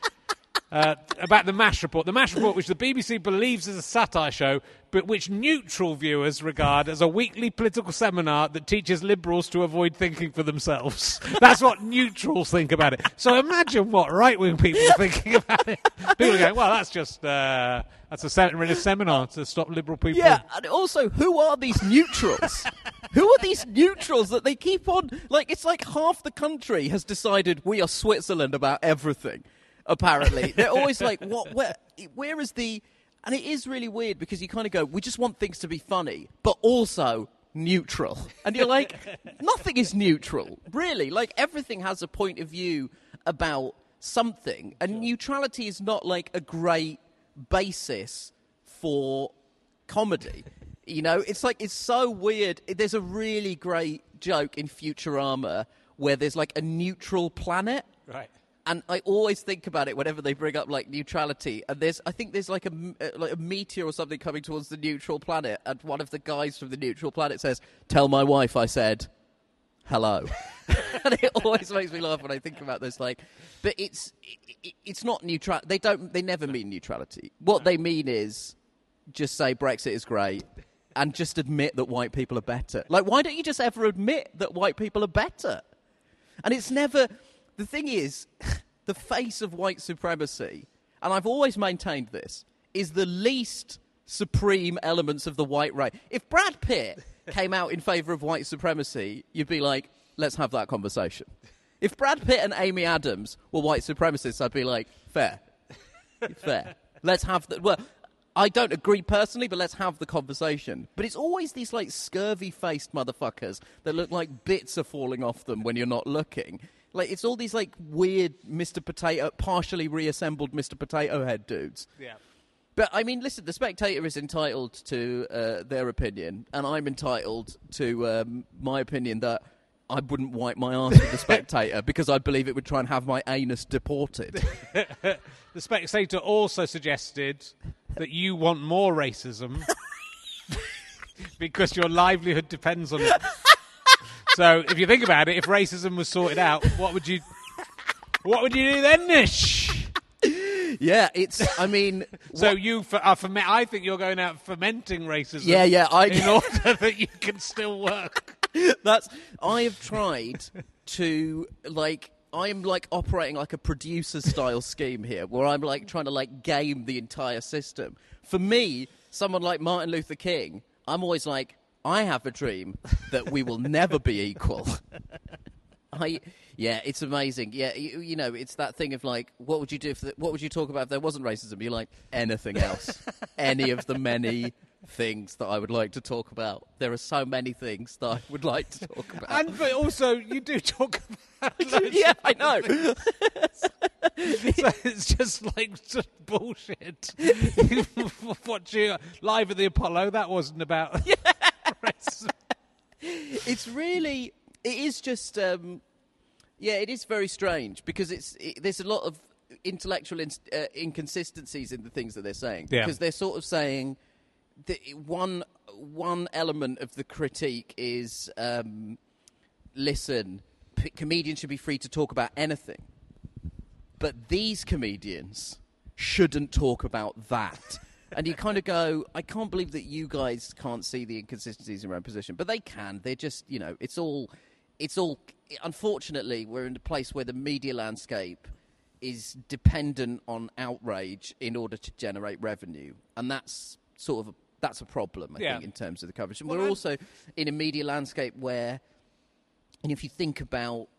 Uh, about the MASH report. The MASH report, which the B B C believes is a satire show, but which neutral viewers regard as a weekly political seminar that teaches liberals to avoid thinking for themselves. That's what neutrals think about it. So imagine what right-wing people are thinking about it. People are going, well, that's just uh, that's a se- seminar to stop liberal people. Yeah, and also, who are these neutrals? Who are these neutrals that they keep on? Like, it's like half the country has decided we are Switzerland about everything. Apparently, they're always like, "What? Where? Where is the?" And it is really weird because you kind of go, "We just want things to be funny, but also neutral." And you're like, "Nothing is neutral, really. Like everything has a point of view about something, and neutrality is not like a great basis for comedy." You know, it's like it's so weird. There's a really great joke in Futurama where there's like a neutral planet. Right. And I always think about it whenever they bring up like neutrality. And there's, I think there's like a m- uh, like a meteor or something coming towards the neutral planet, and one of the guys from the neutral planet says, "Tell my wife I said hello." And it always makes me laugh when I think about this. Like, but it's it, it's not neutral. They don't. They never mean neutrality. What they mean is just say Brexit is great. And just admit that white people are better. Like, why don't you just ever admit that white people are better? And it's never... The thing is, the face of white supremacy, and I've always maintained this, is the least supreme elements of the white race. If Brad Pitt came out in favour of white supremacy, you'd be like, let's have that conversation. If Brad Pitt and Amy Adams were white supremacists, I'd be like, fair. Fair. Let's have the... Well... I don't agree personally, but let's have the conversation. But it's always these, like, scurvy-faced motherfuckers that look like bits are falling off them when you're not looking. Like, it's all these, like, weird Mister Potato, partially reassembled Mister Potato Head dudes. Yeah. But, I mean, listen, The Spectator is entitled to uh, their opinion, and I'm entitled to um, my opinion that I wouldn't wipe my arse with The Spectator because I believe it would try and have my anus deported. The Spectator also suggested that you want more racism because your livelihood depends on it. So if you think about it, if racism was sorted out, what would you what would you do then, Nish? Yeah, it's, I mean... So you for, are ferment, I think you're going out fermenting racism Yeah, yeah, I- in order that you can still work. That's... I have tried to, like... I'm, like, operating like a producer-style scheme here, where I'm, like, trying to, like, game the entire system. For me, someone like Martin Luther King, I'm always like, I have a dream that we will never be equal. I... Yeah, it's amazing. Yeah, you, you know, it's that thing of, like, what would you do if... The, what would you talk about if there wasn't racism? You're like, anything else. Any of the many things that I would like to talk about. There are so many things that I would like to talk about. And but also you do talk about loads Yeah, of I know. So it's just like just bullshit. Watching Live at the Apollo, that wasn't about racism. It's really... It is just... Um, yeah, it is very strange because it's it, there's a lot of intellectual in, uh, inconsistencies in the things that they're saying. Yeah. Because they're sort of saying that one one element of the critique is, um, listen, p- comedians should be free to talk about anything. But these comedians shouldn't talk about that. And you kind of go, I can't believe that you guys can't see the inconsistencies in your own position. But they can. They're just, you know, it's all... It's all unfortunately, we're in a place where the media landscape is dependent on outrage in order to generate revenue, and that's sort of a, that's a problem, I yeah. think, in terms of the coverage. And well, we're I'm... also in a media landscape where, and if you think about,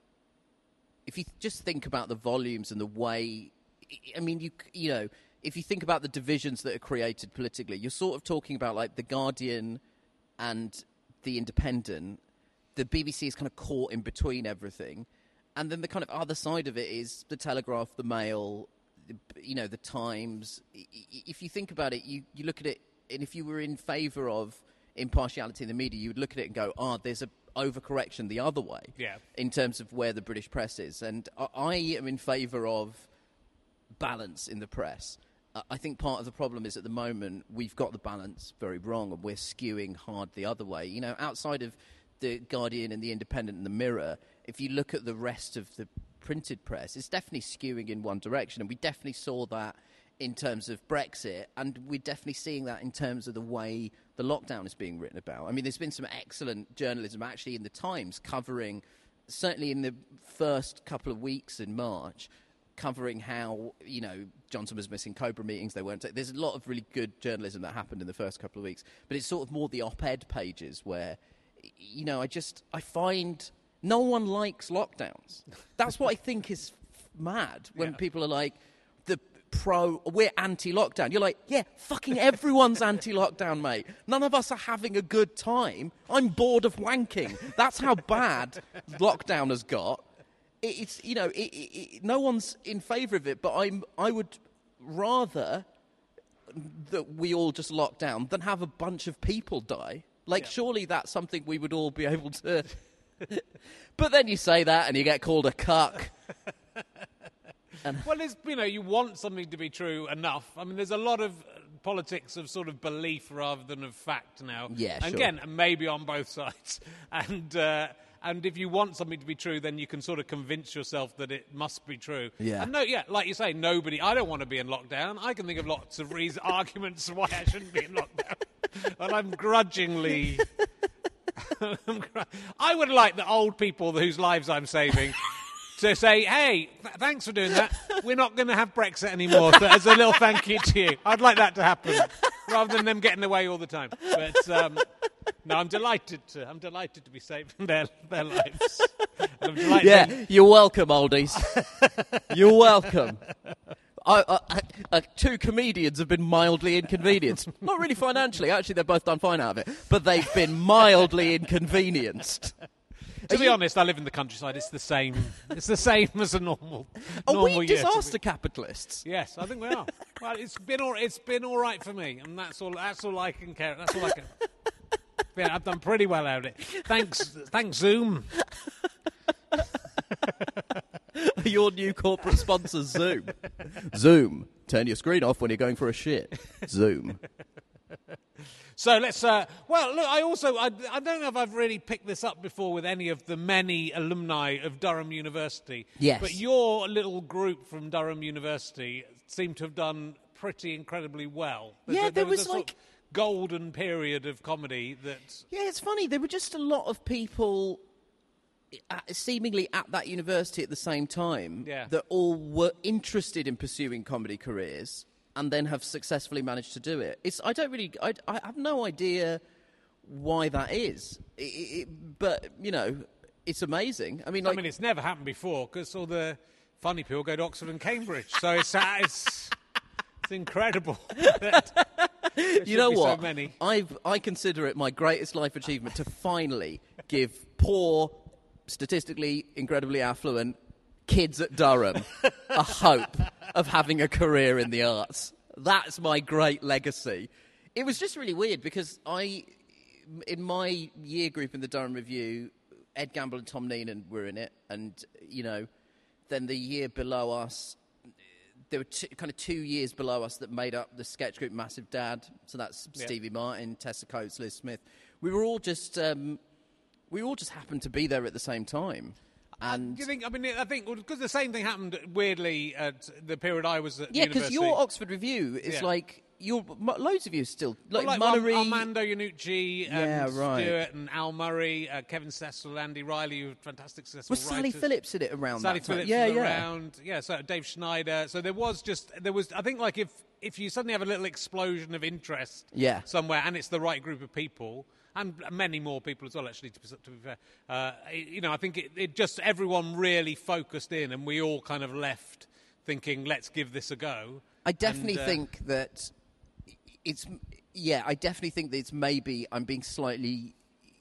if you just think about the volumes and the way, I mean, you you know, if you think about the divisions that are created politically, you're sort of talking about like the Guardian and the Independent. The B B C is kind of caught in between everything. And then the kind of other side of it is the Telegraph, the Mail, you know, the Times. If you think about it, you, you look at it, and if you were in favour of impartiality in the media, you would look at it and go, oh, there's a overcorrection the other way yeah. in terms of where the British press is. And I, I am in favour of balance in the press. Uh, I think part of the problem is at the moment we've got the balance very wrong and we're skewing hard the other way. You know, outside of the Guardian and the Independent and the Mirror, if you look at the rest of the printed press, it's definitely skewing in one direction. And we definitely saw that in terms of Brexit, and we're definitely seeing that in terms of the way the lockdown is being written about. I mean, there's been some excellent journalism actually in the Times covering, certainly in the first couple of weeks in March, covering how, you know, Johnson was missing Cobra meetings, they weren't. T- there's a lot of really good journalism that happened in the first couple of weeks, but it's sort of more the op-ed pages where, you know, I just, I find no one likes lockdowns. That's what I think is f- mad when yeah. people are like, the pro, we're anti-lockdown. You're like, yeah, fucking everyone's anti-lockdown, mate. None of us are having a good time. I'm bored of wanking. That's how bad lockdown has got. It, it's, you know, it, it, it, no one's in favour of it, but I'm, I would rather that we all just lock down than have a bunch of people die. Like, yeah. surely that's something we would all be able to... But then you say that and you get called a cuck. And well, it's, you know, you want something to be true enough. I mean, there's a lot of politics of sort of belief rather than of fact now. Yeah, and sure. Again, maybe on both sides. And uh, and if you want something to be true, then you can sort of convince yourself that it must be true. Yeah. And no, yeah, like you say, nobody. I don't want to be in lockdown. I can think of lots of reasons, arguments why I shouldn't be in lockdown. And I'm grudgingly. I would like the old people whose lives I'm saving to say, hey, th- thanks for doing that. We're not going to have Brexit anymore. So as a little thank you to you. I'd like that to happen rather than them getting away all the time. But um, no, I'm delighted to. I'm delighted to be saving their their lives. And I'm delighted yeah, to... you're welcome, oldies. You're welcome. I, I, I, two comedians have been mildly inconvenienced. Not really financially. Actually, they've both done fine out of it. But they've been mildly inconvenienced. To Are be you... honest, I live in the countryside. It's the same. It's the same as a normal. Are normal we year disaster capitalists? Yes, I think we are. Well, it's been all. It's been all right for me, and that's all. That's all I can care. That's all I can. Yeah, I've done pretty well out of it. Thanks, thanks, Zoom. Your new corporate sponsor, Zoom. Zoom. Turn your screen off when you're going for a shit. Zoom. So let's, uh, well, look, I also, I, I don't know if I've really picked this up before with any of the many alumni of Durham University. Yes. But your little group from Durham University seemed to have done pretty incredibly well. There's yeah, a, there, there was, was a like... Sort of golden period of comedy that... Yeah, it's funny. There were just a lot of people... seemingly at that university at the same time yeah. that all were interested in pursuing comedy careers and then have successfully managed to do it. It's I don't really I, I have no idea why that is, it, it, but you know it's amazing. I mean, like, I mean it's never happened before because all the funny people go to Oxford and Cambridge, so it's uh, it's it's incredible. You know what? So many. I've I consider it my greatest life achievement to finally give poor, statistically incredibly affluent kids at Durham a hope of having a career in the arts. That's my great legacy. It was just really weird because I, in my year group in the Durham Review, Ed Gamble and Tom Neenan were in it, and, you know, then the year below us, there were two, kind of two years below us that made up the sketch group Massive Dad. So that's yeah. Stevie Martin, Tessa Coates, Liz Smith. We were all just... Um, We all just happened to be there at the same time. And do you think? I mean, I think because the same thing happened weirdly at the period I was at yeah, university. because your Oxford Review is yeah. like you're loads of you still like, well, like Munnery, Armando Iannucci, and Yeah, right. Stuart, and Al Murray, uh, Kevin Cecil, Andy Riley, who were fantastic successful was Sally writers. Phillips in it around Sally that time? Phillips yeah, was yeah. around. Yeah, so Dave Schneider. So there was just there was. I think like if if you suddenly have a little explosion of interest, Yeah. somewhere, and it's the right group of people. And many more people as well, actually, to be, to be fair. Uh, you know, I think it, it just, everyone really focused in, and we all kind of left thinking, let's give this a go. I definitely And, uh, think that it's, yeah, I definitely think that it's maybe, I'm being slightly,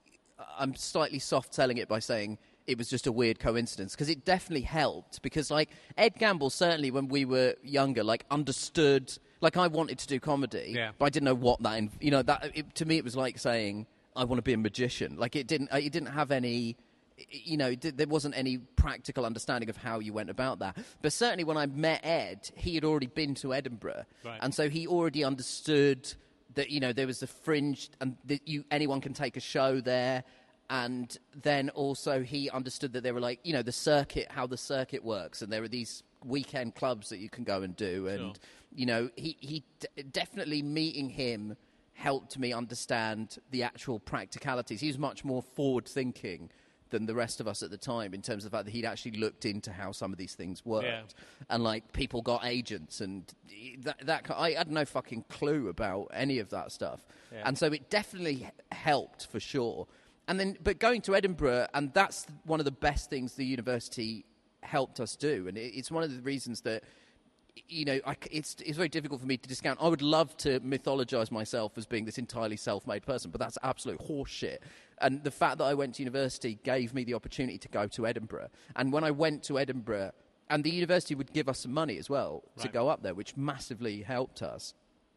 I'm slightly soft selling it by saying it was just a weird coincidence, because it definitely helped, because, like, Ed Gamble, certainly when we were younger, like, understood, like, I wanted to do comedy, Yeah. but I didn't know what that, in, you know, that, it, to me it was like saying, I want to be a magician. Like, it didn't, it didn't have any, you know, there wasn't any practical understanding of how you went about that. But certainly when I met Ed, he had already been to Edinburgh. Right. And so he already understood that, you know, there was the fringe and that you anyone can take a show there. And then also he understood that there were, like, you know, the circuit, how the circuit works. And there are these weekend clubs that you can go and do. And, Sure. you know, he, he d- definitely meeting him helped me understand the actual practicalities. He was much more forward-thinking than the rest of us at the time in terms of the fact that he'd actually looked into how some of these things worked. Yeah. And, like, people got agents and that, that I had no fucking clue about any of that stuff. Yeah. And so it definitely h- helped for sure. And then, but going to Edinburgh, and that's one of the best things the university helped us do. And it, it's one of the reasons that, you know, I c it's it's very difficult for me to discount. I would love to mythologize myself as being this entirely self-made person, but that's absolute horseshit. And the fact that I went to university gave me the opportunity to go to Edinburgh. And when I went to Edinburgh, and the university would give us some money as well to Right. go up there, which massively helped us.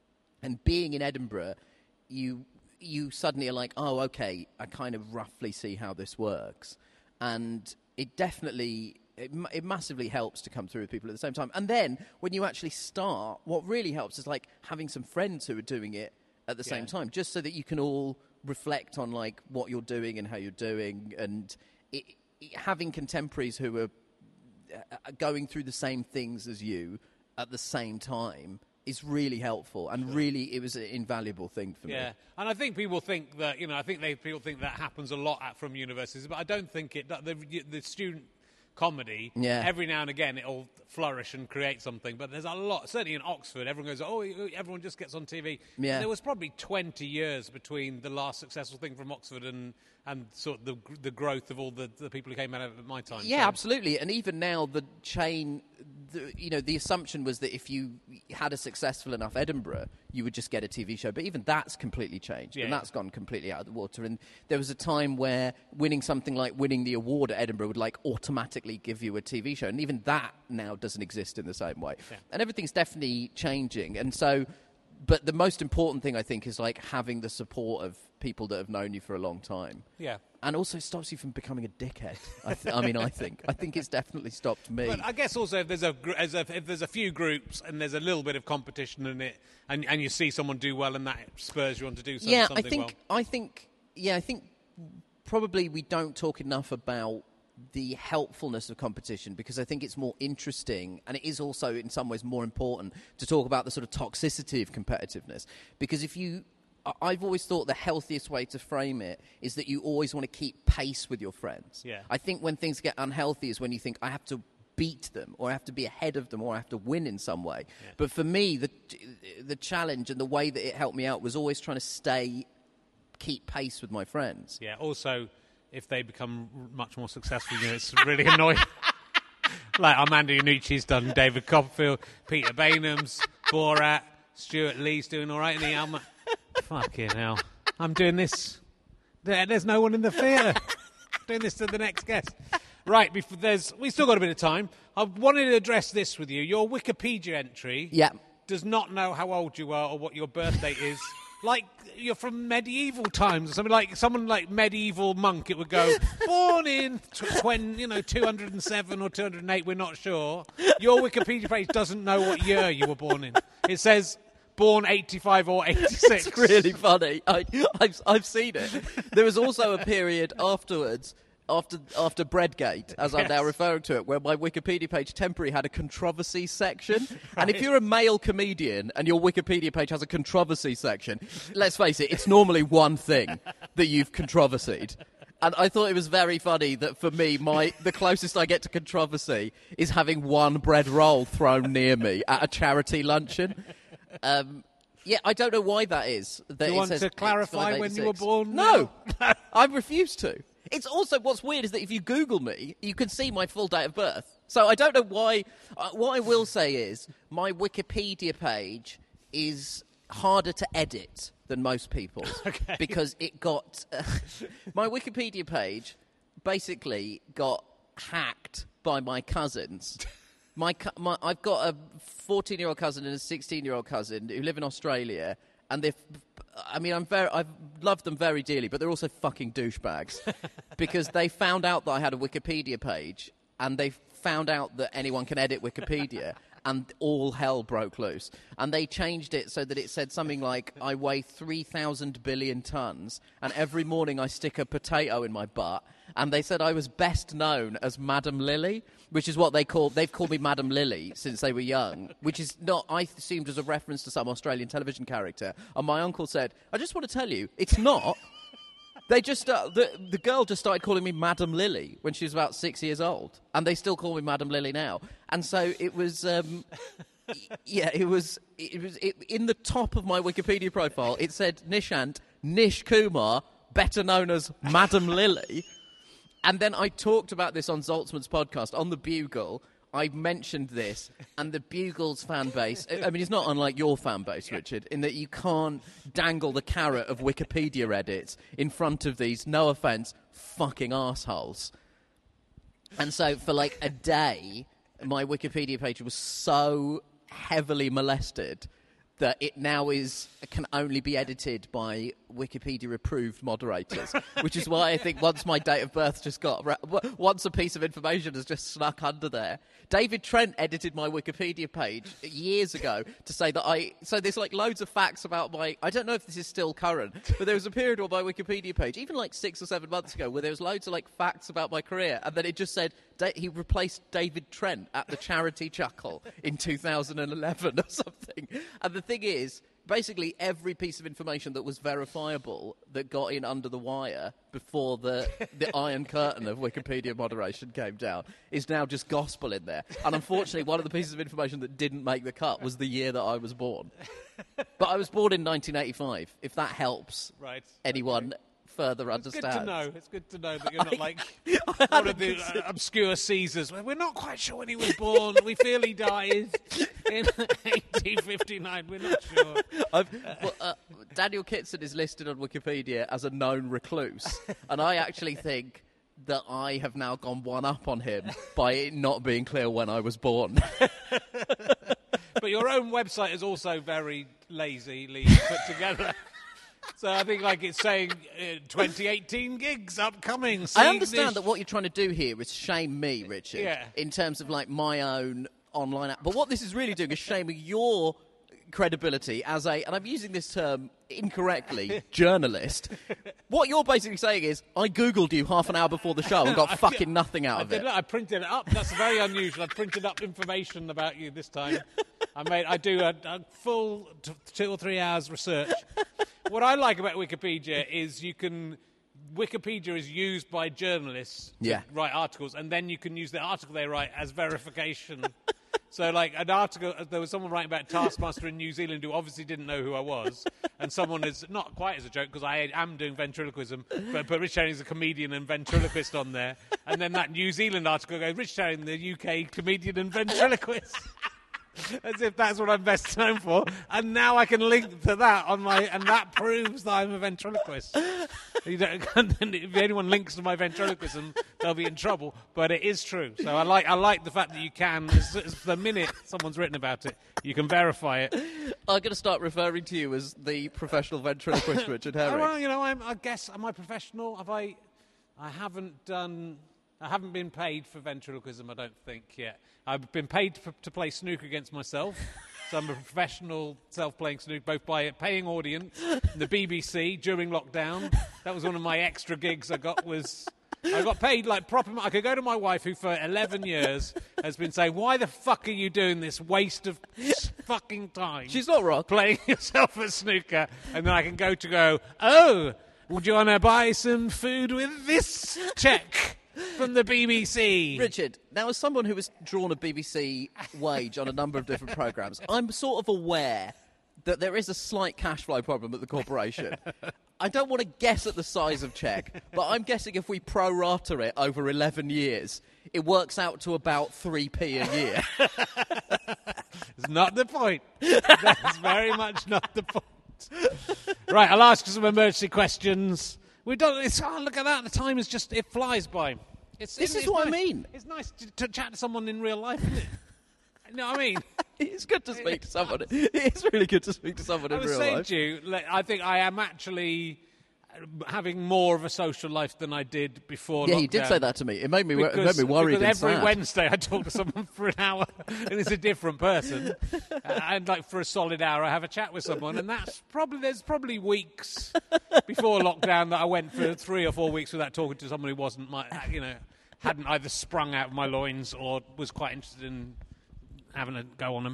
And being in Edinburgh, you you suddenly are like, oh, okay, I kind of roughly see how this works. And it definitely... It, ma- it massively helps to come through with people at the same time. And then, when you actually start, what really helps is, like, having some friends who are doing it at the same Yeah. time, just so that you can all reflect on, like, what you're doing and how you're doing, and it, it, having contemporaries who are uh, going through the same things as you at the same time is really helpful, and really it was an invaluable thing for Yeah, me. and I think people think that, you know, I think they people think that happens a lot at, from universities, but I don't think it. The, the student comedy, Yeah. every now and again it'll flourish and create something, but there's a lot, certainly in Oxford, everyone goes, oh, everyone just gets on T V. Yeah. There was probably twenty years between the last successful thing from Oxford and, and sort of the, the growth of all the, the people who came out of it at my time. Yeah, So- absolutely. And even now, the chain, the, you know, the assumption was that if you had a successful enough Edinburgh, you would just get a T V show. But even that's completely changed, Yeah. and that's gone completely out of the water. And there was a time where winning something like winning the award at Edinburgh would, like, automatically give you a T V show, and even that now doesn't exist in the same way. Yeah. And everything's definitely changing. And so, but the most important thing, I think, is, like, having the support of people that have known you for a long time. Yeah. And also stops you from becoming a dickhead. I, th- I mean, I think. I think it's definitely stopped me. But I guess also if there's a, gr- as a if there's a few groups and there's a little bit of competition in it, and and you see someone do well, and that spurs you on to do some, yeah, something I think. well. I think. Yeah, I think probably we don't talk enough about the helpfulness of competition, because I think it's more interesting, and it is also in some ways more important to talk about the sort of toxicity of competitiveness. Because if you, I- I've always thought the healthiest way to frame it is that you always want to keep pace with your friends. Yeah. I think when things get unhealthy is when you think, I have to beat them, or I have to be ahead of them, or I have to win in some way. But for me, the the challenge and the way that it helped me out was always trying to stay, keep pace with my friends. Yeah. Also, if they become r- much more successful, you know, it's really annoying. Like Armando Iannucci's done, David Copperfield, Peter Bainham's, Borat, Stuart Lee's doing all right, and he, I'm, fucking hell, I'm doing this. There, there's no one in the theatre. Doing this to the next guest. Right, before there's, we still got a bit of time. I wanted to address this with you. Your Wikipedia entry Yeah. does not know how old you are or what your birth date is. Like you're from medieval times or something. Like someone like medieval monk, it would go born in tw- when you know two hundred and seven or two hundred and eight. We're not sure. Your Wikipedia page doesn't know what year you were born in. It says born eighty-five or eighty-six. It's really funny. I, I've, I've seen it. There was also a period afterwards after after Breadgate, as I'm now Yes. referring to it, where my Wikipedia page temporarily had a controversy section. And if you're a male comedian and your Wikipedia page has a controversy section, let's face it, it's normally one thing that you've controversied. And I thought it was very funny that for me, my the closest I get to controversy is having one bread roll thrown near me at a charity luncheon. Um, yeah, I don't know why that is. That Do you it want says to it's clarify when you were five eighty-six. born? No, I refuse to. It's also, what's weird is that if you Google me, you can see my full date of birth. So I don't know why. Uh, what I will say is my Wikipedia page is harder to edit than most people's Okay. because it got uh, my Wikipedia page basically got hacked by my cousins. My, cu- my I've got a fourteen-year-old cousin and a sixteen-year-old cousin who live in Australia, and they've. I mean, I'm very. I've loved them very dearly, but they're also fucking douchebags because they found out that I had a Wikipedia page, and they found out that anyone can edit Wikipedia. And all hell broke loose. And they changed it so that it said something like, I weigh three thousand billion tons, and every morning I stick a potato in my butt. And they said I was best known as Madam Lily, which is what they call, they've called me Madam Lily since they were young, which is not, I assumed as a reference to some Australian television character. And my uncle said, I just want to tell you, it's not. They just uh, the the girl just started calling me Madam Lily when she was about six years old, and they still call me Madam Lily now. And so it was, um, y- yeah, it was it was it, in the top of my Wikipedia profile. It said Nishant Nish Kumar, better known as Madam Lily. And then I talked about this on Zaltzman's podcast on the Bugle. I mentioned this, and the Bugle's fan base, I mean, it's not unlike your fan base, Richard, in that you can't dangle the carrot of Wikipedia edits in front of these, no offence, fucking assholes. And so for like a day, my Wikipedia page was so heavily molested that it now is can only be edited by Wikipedia-approved moderators, which is why I think once my date of birth just got... Once a piece of information has just snuck under there. David Trent edited my Wikipedia page years ago to say that I... So there's like loads of facts about my... I don't know if this is still current, but there was a period on my Wikipedia page, even like six or seven months ago, where there was loads of like facts about my career, and then it just said da- he replaced David Trent at the Charity Chuckle in two thousand eleven or something. And the thing is, basically every piece of information that was verifiable that got in under the wire before the, the iron curtain of Wikipedia moderation came down is now just gospel in there. And unfortunately, one of the pieces of information that didn't make the cut was the year that I was born. But I was born in nineteen eighty-five, if that helps Right. anyone Okay. further It's understand. good to know. It's good to know that you're not like I one of hadn't the considered- uh, obscure Caesars. We're not quite sure when he was born. We feel he died in eighteen fifty-nine. We're not sure. I've, well, uh, Daniel Kitson is listed on Wikipedia as a known recluse, and I actually think that I have now gone one up on him by it not being clear when I was born. But your own website is also very lazily put together. So I think, like, it's saying uh, twenty eighteen gigs upcoming. I See understand this- that what you're trying to do here is shame me, Richard, Yeah. in terms of like my own online app. But what this is really doing is shaming your credibility as a, and I'm using this term incorrectly, journalist. What you're basically saying is, I Googled you half an hour before the show and got fucking nothing out I of did, it. look, I printed it up. That's very unusual. I printed up information about you this time. I made. I do a, a full t- two or three hours research. What I like about Wikipedia is you can. Wikipedia is used by journalists to Yeah. write articles, and then you can use the article they write as verification. So, like, an article, there was someone writing about Taskmaster in New Zealand who obviously didn't know who I was, and someone is, not quite as a joke, because I am doing ventriloquism, but, but Rich Herring is a comedian and ventriloquist on there, and then that New Zealand article goes, Rich Herring, the U K comedian and ventriloquist. As if that's what I'm best known for. And now I can link to that on my... And that proves that I'm a ventriloquist. You don't, and then if anyone links to my ventriloquism, they'll be in trouble. But it is true. So I like I like the fact that you can, as, as the minute someone's written about it, you can verify it. I'm going to start referring to you as the professional ventriloquist Richard Oh, Herring. well, you know, I'm, I guess, am I professional? Have I... I haven't done... I haven't been paid for ventriloquism, I don't think, yet. I've been paid for, to play snooker against myself. So I'm a professional self-playing snooker, both by a paying audience, the B B C during lockdown. That was one of my extra gigs I got was I got paid like proper. I could go to my wife, who for eleven years has been saying, "Why the fuck are you doing this waste of fucking time?" She's not wrong. Playing yourself at snooker, and then I can go to go. Oh, would you want to buy some food with this check from the B B C? Richard, now as someone who has drawn a B B C wage on a number of different programmes, I'm sort of aware that there is a slight cash flow problem at the corporation. I don't want to guess at the size of check, but I'm guessing if we pro-rata it over eleven years, it works out to about three p a year. It's not the point. That's very much not the point. Right, I'll ask you some emergency questions. We don't. It's, oh, look at that. The time is just, it flies by. It's, This it's is what I nice- mean. It's nice to, to chat to someone in real life, isn't it? You know what I mean? It's good to speak to someone. It's really good to speak to someone I in was real saying life. to you, like, I think I am actually having more of a social life than I did before Yeah, lockdown. you did say that to me. It made me, it Because, made me worried because and every sad. Wednesday I talk to someone for an hour and it's a different person. uh, and like for a solid hour I have a chat with someone, and that's probably, there's probably weeks before lockdown that I went for three or four weeks without talking to someone who wasn't my, you know, hadn't either sprung out of my loins or was quite interested in having a go on them.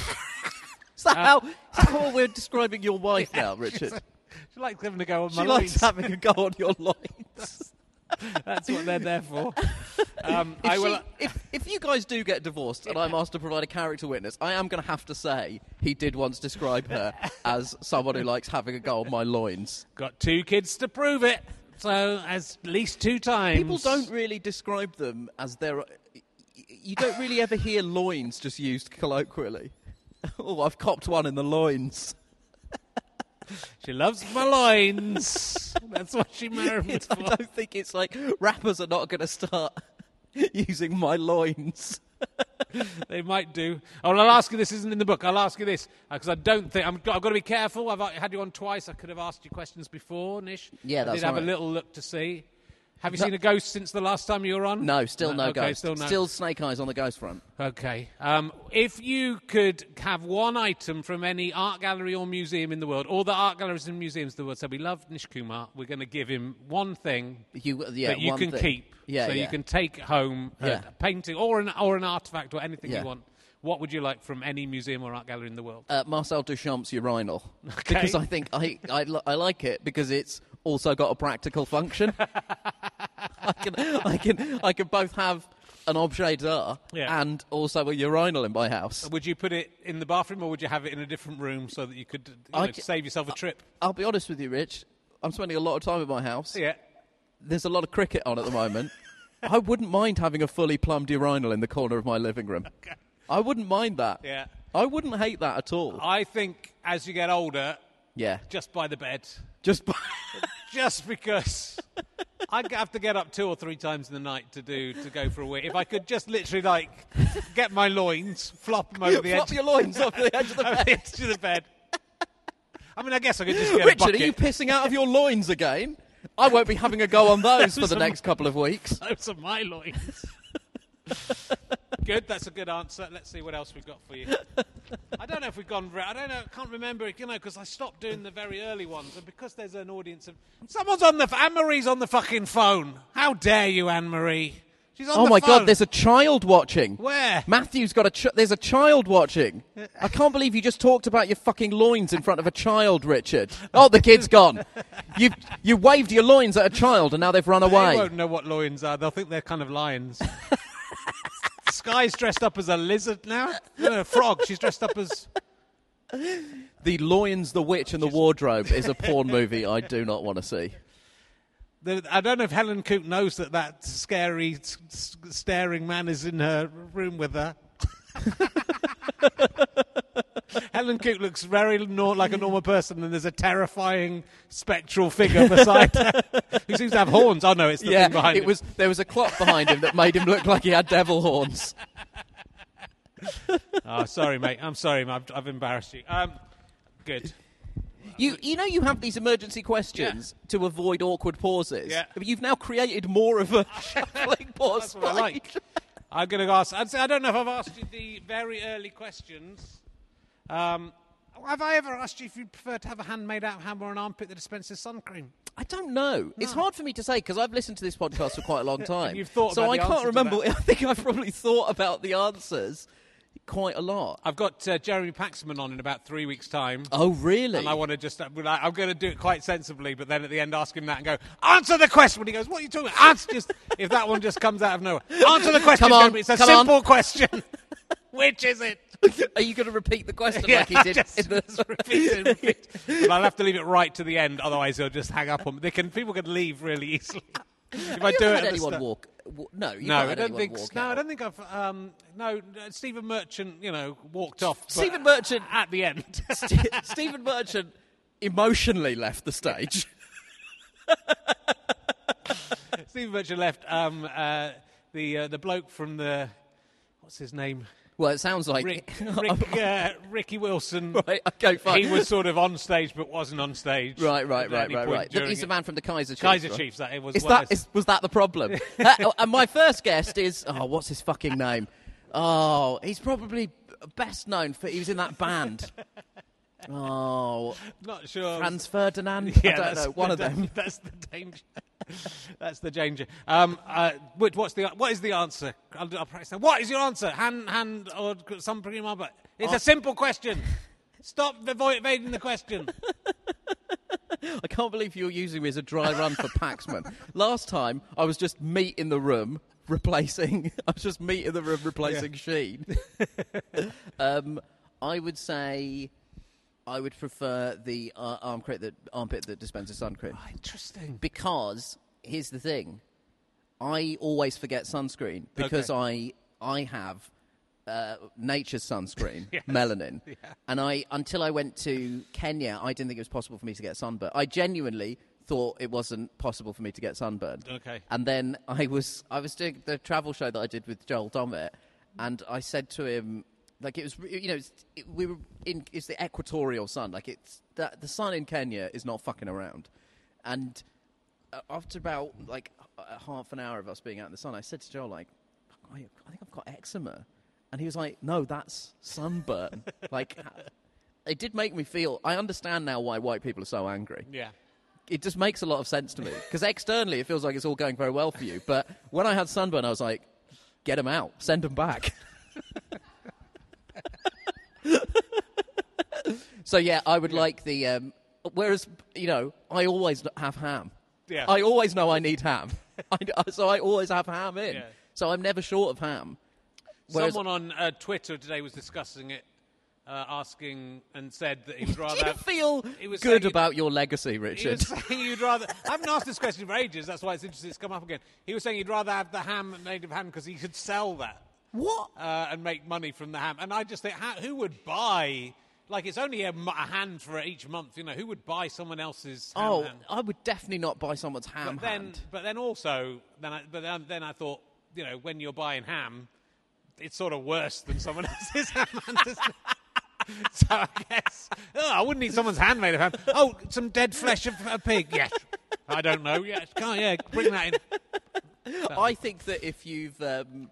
Is that, how, is that how we're describing your wife now, Richard? She likes having a go on my She loins. likes having a go on your loins. That's what they're there for. Um, If, I she- will. if, if you guys do get divorced and I'm asked to provide a character witness, I am going to have to say he did once describe her as someone who likes having a go on my loins. Got two kids to prove it, so as at least two times. People don't really describe them as their... You don't really ever hear loins just used colloquially. Oh, I've copped one in the loins. She loves my loins. That's what she married me I for. don't think it's like rappers are not going to start using my loins. They might do. Oh, well, I'll ask you. This isn't in the book. I'll ask you this because I don't think I'm, I've got to be careful. I've had you on twice. I could have asked you questions before, Nish. Yeah, I that's did have right. a little look to see. Have you No. seen a ghost since the last time you were on? No, still no, okay, ghost. Still no. Snake Eyes on the ghost front. Okay. Um, if you could have one item from any art gallery or museum in the world, all the art galleries and museums in the world, so we love Nish Kumar, we're going to give him one thing You, yeah, that you one can thing. keep. Yeah, so yeah. you can take home a Yeah. painting or an, or an artifact or anything Yeah. you want. What would you like from any museum or art gallery in the world? Uh, Marcel Duchamp's urinal. Okay. Because I think I, I, li- I like it because it's also got a practical function. I can I can I can both have an objet d'art Yeah. and also a urinal in my house. Would you put it in the bathroom or would you have it in a different room so that you could you I know, c- save yourself a trip? I'll be honest with you, Rich. I'm spending a lot of time at my house. Yeah. There's a lot of cricket on at the moment. I wouldn't mind having a fully plumbed urinal in the corner of my living room. Okay. I wouldn't mind that. Yeah. I wouldn't hate that at all. I think as you get older, Yeah. just by the bed. Just Just because I have to get up two or three times in the night to do to go for a wee. If I could just literally like get my loins, flop them over the flop edge, your loins off the edge of the over the bed. edge of the bed. I mean, I guess I could just get a Richard, bucket. are you pissing out of your loins again? I won't be having a go on those for Those the are next couple of weeks. Those are my loins. Good, that's a good answer. Let's see what else we've got for you. I don't know if we've gone. I don't know. I can't remember. You know, because I stopped doing the very early ones, and because there's an audience of someone's on the Anne Marie's on the fucking phone. How dare you, Anne Marie? She's on Oh the my phone. God, there's a child watching. Where? Matthew's got a. Ch- there's a child watching. I can't believe you just talked about your fucking loins in front of a child, Richard. Oh, the kid's gone. You you waved your loins at a child and now they've run They away. won't know what loins are. They'll think they're kind of lions. Sky's dressed up as a lizard now. No, a frog. She's dressed up as. The Loins, the Witch, and the Wardrobe is a porn movie I do not want to see. The, I don't know if Helen Coote knows that that scary, s- s- staring man is in her room with her. Helen Coote looks very nor- like a normal person, and there's a terrifying spectral figure beside her who seems to have horns. Oh no, it's the Yeah, thing behind it him. was. There was a clock behind him that made him look like he had devil horns. Oh, sorry, mate. I'm sorry, mate. I've, I've embarrassed you. Um, good. You you know you have these emergency questions to avoid awkward pauses. Yeah. But you've now created more of a shuffling pause. That's what I like. I'm going to ask. I'd say, I don't know if I've asked you the very early questions. Um, Have I ever asked you if you prefer to have a hand made out of ham or an armpit that dispenses sun cream? I don't know. It's hard for me to say because I've listened to this podcast for quite a long time. You've thought so about I the can't answer to remember. that. I think I've probably thought about the answers quite a lot. I've got uh, Jeremy Paxman on in about three weeks' time. Oh, really? And I want to just, uh, I'm going to do it quite sensibly, but then at the end ask him that and go, answer the question. When he goes, what are you talking about? Answer just, if that one just comes out of nowhere. Answer the question, Come on, Jeremy. It's a come simple on. question. Which is it? Are you going to repeat the question Yeah, like he did just, in the... just repeat it, repeat. But I'll have to leave it right to the end, otherwise he'll just hang up on me. They can, people can leave really easily. If I Have you do ever it had at the anyone start. walk? w- No, you've No, not I had don't anyone think. walk No, out. I don't think I've. Um, no, uh, Stephen Merchant, you know, walked off. but Stephen Merchant- at the end. St- Stephen Merchant emotionally left the stage. Stephen Merchant left. Um, uh, the uh, the bloke from the what's his name? Well, it sounds like... Rick, Rick uh, Ricky Wilson. Right, okay, fine. He was sort of on stage, but wasn't on stage. Right, right, at right, any right, point right. during He's the it. man from the Kaiser Chiefs. Kaiser right? Chiefs. That it was. Is well, that, is, was that the problem? uh, and my first guest is... Oh, what's his fucking name? Oh, he's probably best known for... He was in that band. Oh, Not sure. Franz Ferdinand? Yeah, I don't that's know. One the, of them. That's the danger. That's the danger. Um, uh, what, what's the what is the answer? I'll, I'll practice now. What is your answer? Hand, hand, or some pretty much? But it's Oh. a simple question. Stop avoid evading the question. I can't believe you're using me as a dry run for Paxman. Last time, I was just meat in the room replacing... I was just meat in the room replacing Sheen. um, I would say... I would prefer the uh, armpit that, armpit that dispenses sun cream. Oh, interesting. Because, here's the thing. I always forget sunscreen because I I have uh, nature's sunscreen, Yes. melanin. Yeah. And I until I went to Kenya, I didn't think it was possible for me to get sunburn. I genuinely thought it wasn't possible for me to get sunburned. Okay. And then I was I was doing the travel show that I did with Joel Dommett, and I said to him, like it was, you know, it's, it, we were in. It's the equatorial sun. Like it's the, the sun in Kenya is not fucking around. And uh, after about like a half an hour of us being out in the sun, I said to Joel, like, I, I think I've got eczema, and he was like, no, that's sunburn. Like, it did make me feel. I understand now why white people are so angry. Yeah. It just makes a lot of sense to me because externally it feels like it's all going very well for you, but when I had sunburn, I was like, get them out, send them back. So yeah, I would like the. Um, whereas you know, I always have ham. Yeah. I always know I need ham, I, so I always have ham in. Yeah. So I'm never short of ham. Whereas, Someone on uh, Twitter today was discussing it, uh, asking and said that he would rather do you have. feel he was good saying about your legacy, He Richard? was saying you'd rather. I haven't asked this question for ages. That's why it's interesting it's come up again. He was saying he'd rather have the ham, native ham, because he could sell that. What? Uh, and make money from the ham. And I just think, how, who would buy? Like, it's only a, m- a hand for each month. You know, who would buy someone else's ham? Oh, hand? I would definitely not buy someone's ham But then, hand. but then also, then I, but then, then I thought, you know, when you're buying ham, it's sort of worse than someone else's ham. Isn't it? So I guess oh, I wouldn't eat someone's hand made of ham. Oh, some dead flesh of a pig. Yes, I don't know. Yes, can't. Yeah, bring that in. I think that if you've, um,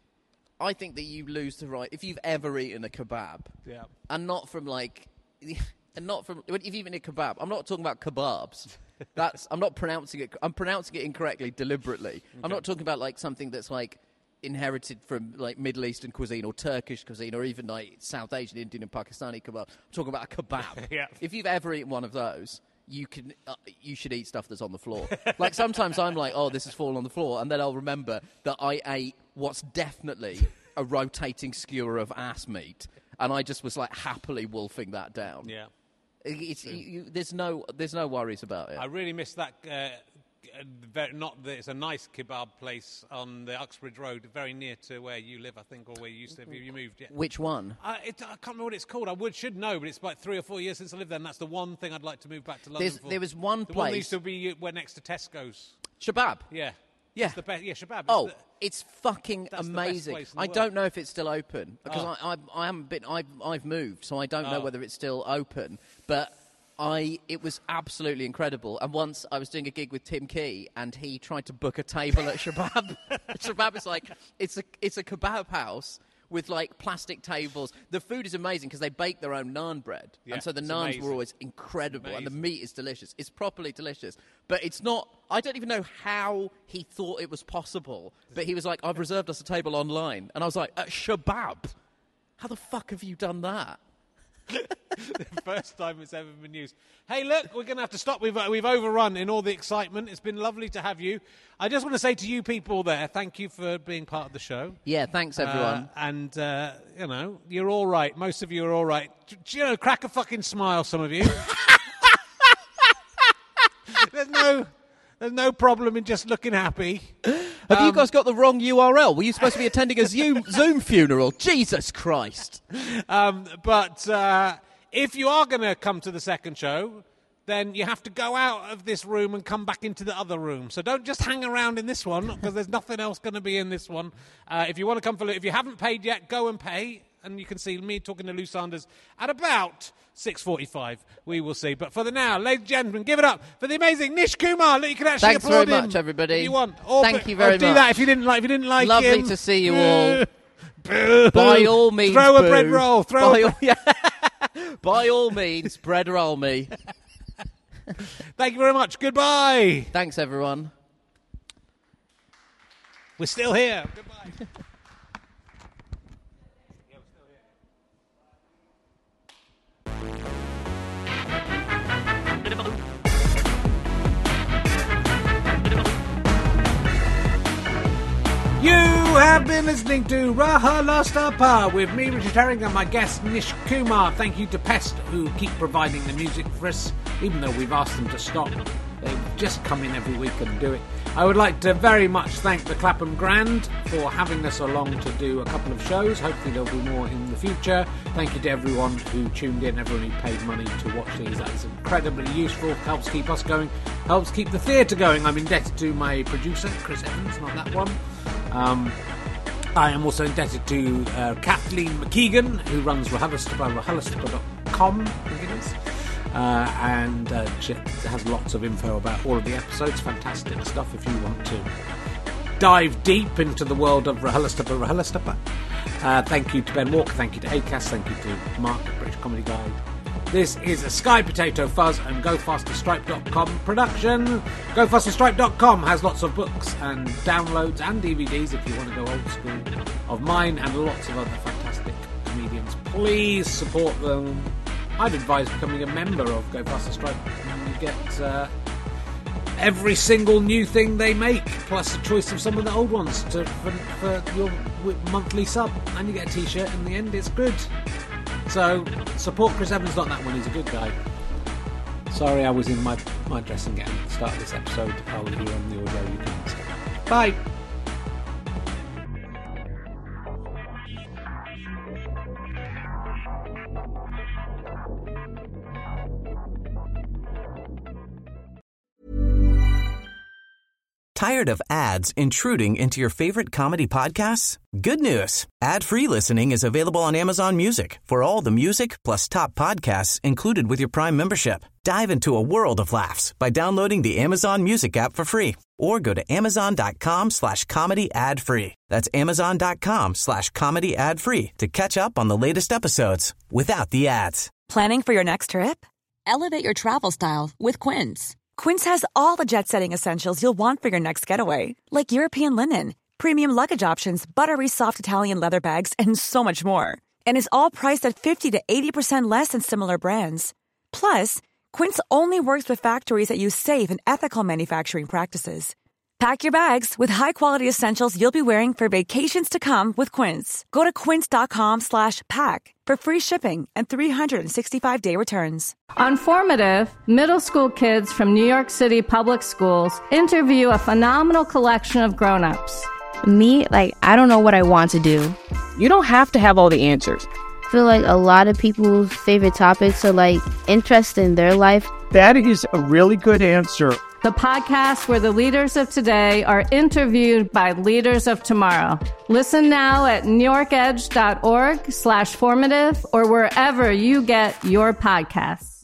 I think that you lose the right if you've ever eaten a kebab, Yeah. and not from like, and not from if you've eaten a kebab. I'm not talking about kebabs. That's I'm not pronouncing it. I'm pronouncing it incorrectly deliberately. Okay. I'm not talking about like something that's like inherited from like Middle Eastern cuisine or Turkish cuisine or even like South Asian, Indian, and Pakistani kebab. I'm talking about a kebab. Yeah. If you've ever eaten one of those, you can uh, you should eat stuff that's on the floor. Like sometimes I'm like, oh, this has fallen on the floor, and then I'll remember that I ate what's definitely a rotating skewer of ass meat, and I just was like happily wolfing that down. Yeah. It's, you, you, there's no there's no worries about it. I really miss that. Uh, uh, very, not that it's a nice kebab place on the Uxbridge Road, very near to where you live, I think, or where you used to live. Have you moved yet? Which one? Uh, it, I can't remember what it's called. I would should know, but it's like three or four years since I lived there, and that's the one thing I'd like to move back to London There's, for. there was one the place. one that used to be uh, where next to Tesco's. Shabab. Yeah. Yeah. It's the best. Yeah, Shabab. It's Oh, the, it's fucking That's the best amazing. place in the I world. don't know if it's still open because Oh. I, I, I haven't been. I've, I've moved, so I don't know Oh. whether it's still open. But I, it was absolutely incredible. And once I was doing a gig with Tim Key, and he tried to book a table at Shabab. Shabab is like it's a, it's a kebab house with like plastic tables. The food is amazing because they bake their own naan bread, Yeah, and so the it's naans amazing. were always incredible, and the Amazing. meat is delicious. It's properly delicious, but it's not. I don't even know how he thought it was possible, but he was like, "I've reserved us a table online," and I was like, uh, "Shabab, how the fuck have you done that?" The first time it's ever been used. Hey, look, we're going to have to stop. We've uh, we've overrun in all the excitement. It's been lovely to have you. I just want to say to you people there, thank you for being part of the show. Yeah, thanks everyone. Uh, and, uh, you know, you're all right. Most of you are all right. Do you know, crack a fucking smile, some of you. There's no... There's no problem in just looking happy. Have um, you guys got the wrong U R L? Were you supposed to be attending a Zoom, Zoom funeral? Jesus Christ. Um, but uh, if you are going to come to the second show, then you have to go out of this room and come back into the other room. So don't just hang around in this one, because there's nothing else going to be in this one. Uh, if you want to come for... If you haven't paid yet, go and pay. And you can see me talking to Lou Sanders at about six forty-five. We will see. But for the now, ladies and gentlemen, give it up for the amazing Nish Kumar. Look, you can actually Thanks applaud very him much, everybody. if you want. Or Thank b- you very or do much. that if you didn't like. If you didn't like Lovely him. to see you all. Boo. By all means, throw a boo. bread roll. Throw By a all, yeah. By all means, bread roll me. Thank you very much. Goodbye. Thanks, everyone. We're still here. Goodbye. You have been listening to Rahalastapa with me, Richard Herring, and my guest, Nish Kumar. Thank you to Pest, who keep providing the music for us, even though we've asked them to stop. They just come in every week and do it. I would like to very much thank the Clapham Grand for having us along to do a couple of shows. Hopefully there'll be more in the future. Thank you to everyone who tuned in, everyone who paid money to watch these. That is incredibly useful, helps keep us going, helps keep the theatre going. I'm indebted to my producer, Chris Evans, not that one. Um, I am also indebted to uh, Kathleen McKeegan, who runs Rahalastapa, rahalastapa dot com, I think it is. Uh, and uh, she has lots of info about all of the episodes. Fantastic stuff if you want to dive deep into the world of Rahalastapa, Rahalastapa. Uh, thank you to Ben Walker, thank you to Acast, thank you to Mark at British Comedy Guide. This is a Sky Potato Fuzz and Go Faster Stripe dot com production. Go Faster Stripe dot com has lots of books and downloads and D V Ds if you want to go old school of mine and lots of other fantastic comedians. Please support them. I'd advise becoming a member of Go Faster Stripe, and you get uh, every single new thing they make, plus a choice of some of the old ones to, for, for your monthly sub, and you get a t-shirt in the end. It's good. So support Chris Evans, not that one, he's a good guy. Sorry I was in my, my dressing gown at the start of this episode. I'll hear on the audio you can say. Bye. Tired of ads intruding into your favorite comedy podcasts? Good news. Ad-free listening is available on Amazon Music for all the music plus top podcasts included with your Prime membership. Dive into a world of laughs by downloading the Amazon Music app for free or go to amazon.com slash comedy ad free. That's amazon.com slash comedy ad free to catch up on the latest episodes without the ads. Planning for your next trip? Elevate your travel style with Quince. Quince has all the jet-setting essentials you'll want for your next getaway, like European linen, premium luggage options, buttery soft Italian leather bags, and so much more. And is all priced at fifty to eighty percent less than similar brands. Plus, Quince only works with factories that use safe and ethical manufacturing practices. Pack your bags with high-quality essentials you'll be wearing for vacations to come with Quince. Go to quince.com slash pack for free shipping and three sixty-five day returns. On Formative, middle school kids from New York City public schools interview a phenomenal collection of grown-ups. Me, like, I don't know what I want to do. You don't have to have all the answers. I feel like a lot of people's favorite topics are, like, interest in their life. That is a really good answer. The podcast where the leaders of today are interviewed by leaders of tomorrow. Listen now at newyorkedge.org slash formative or wherever you get your podcasts.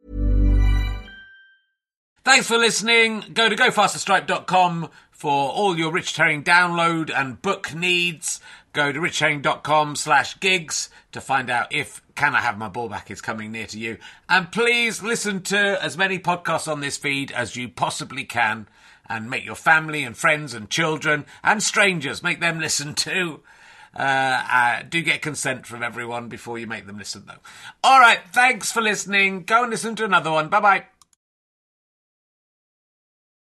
Thanks for listening. Go to go faster stripe dot com for all your Rich Herring download and book needs. Go to richherring.com slash gigs to find out if Can I Have My Ball Back is coming near to you. And please listen to as many podcasts on this feed as you possibly can, and make your family and friends and children and strangers, make them listen too. Uh, uh, do get consent from everyone before you make them listen, though. All right, thanks for listening. Go and listen to another one. Bye-bye.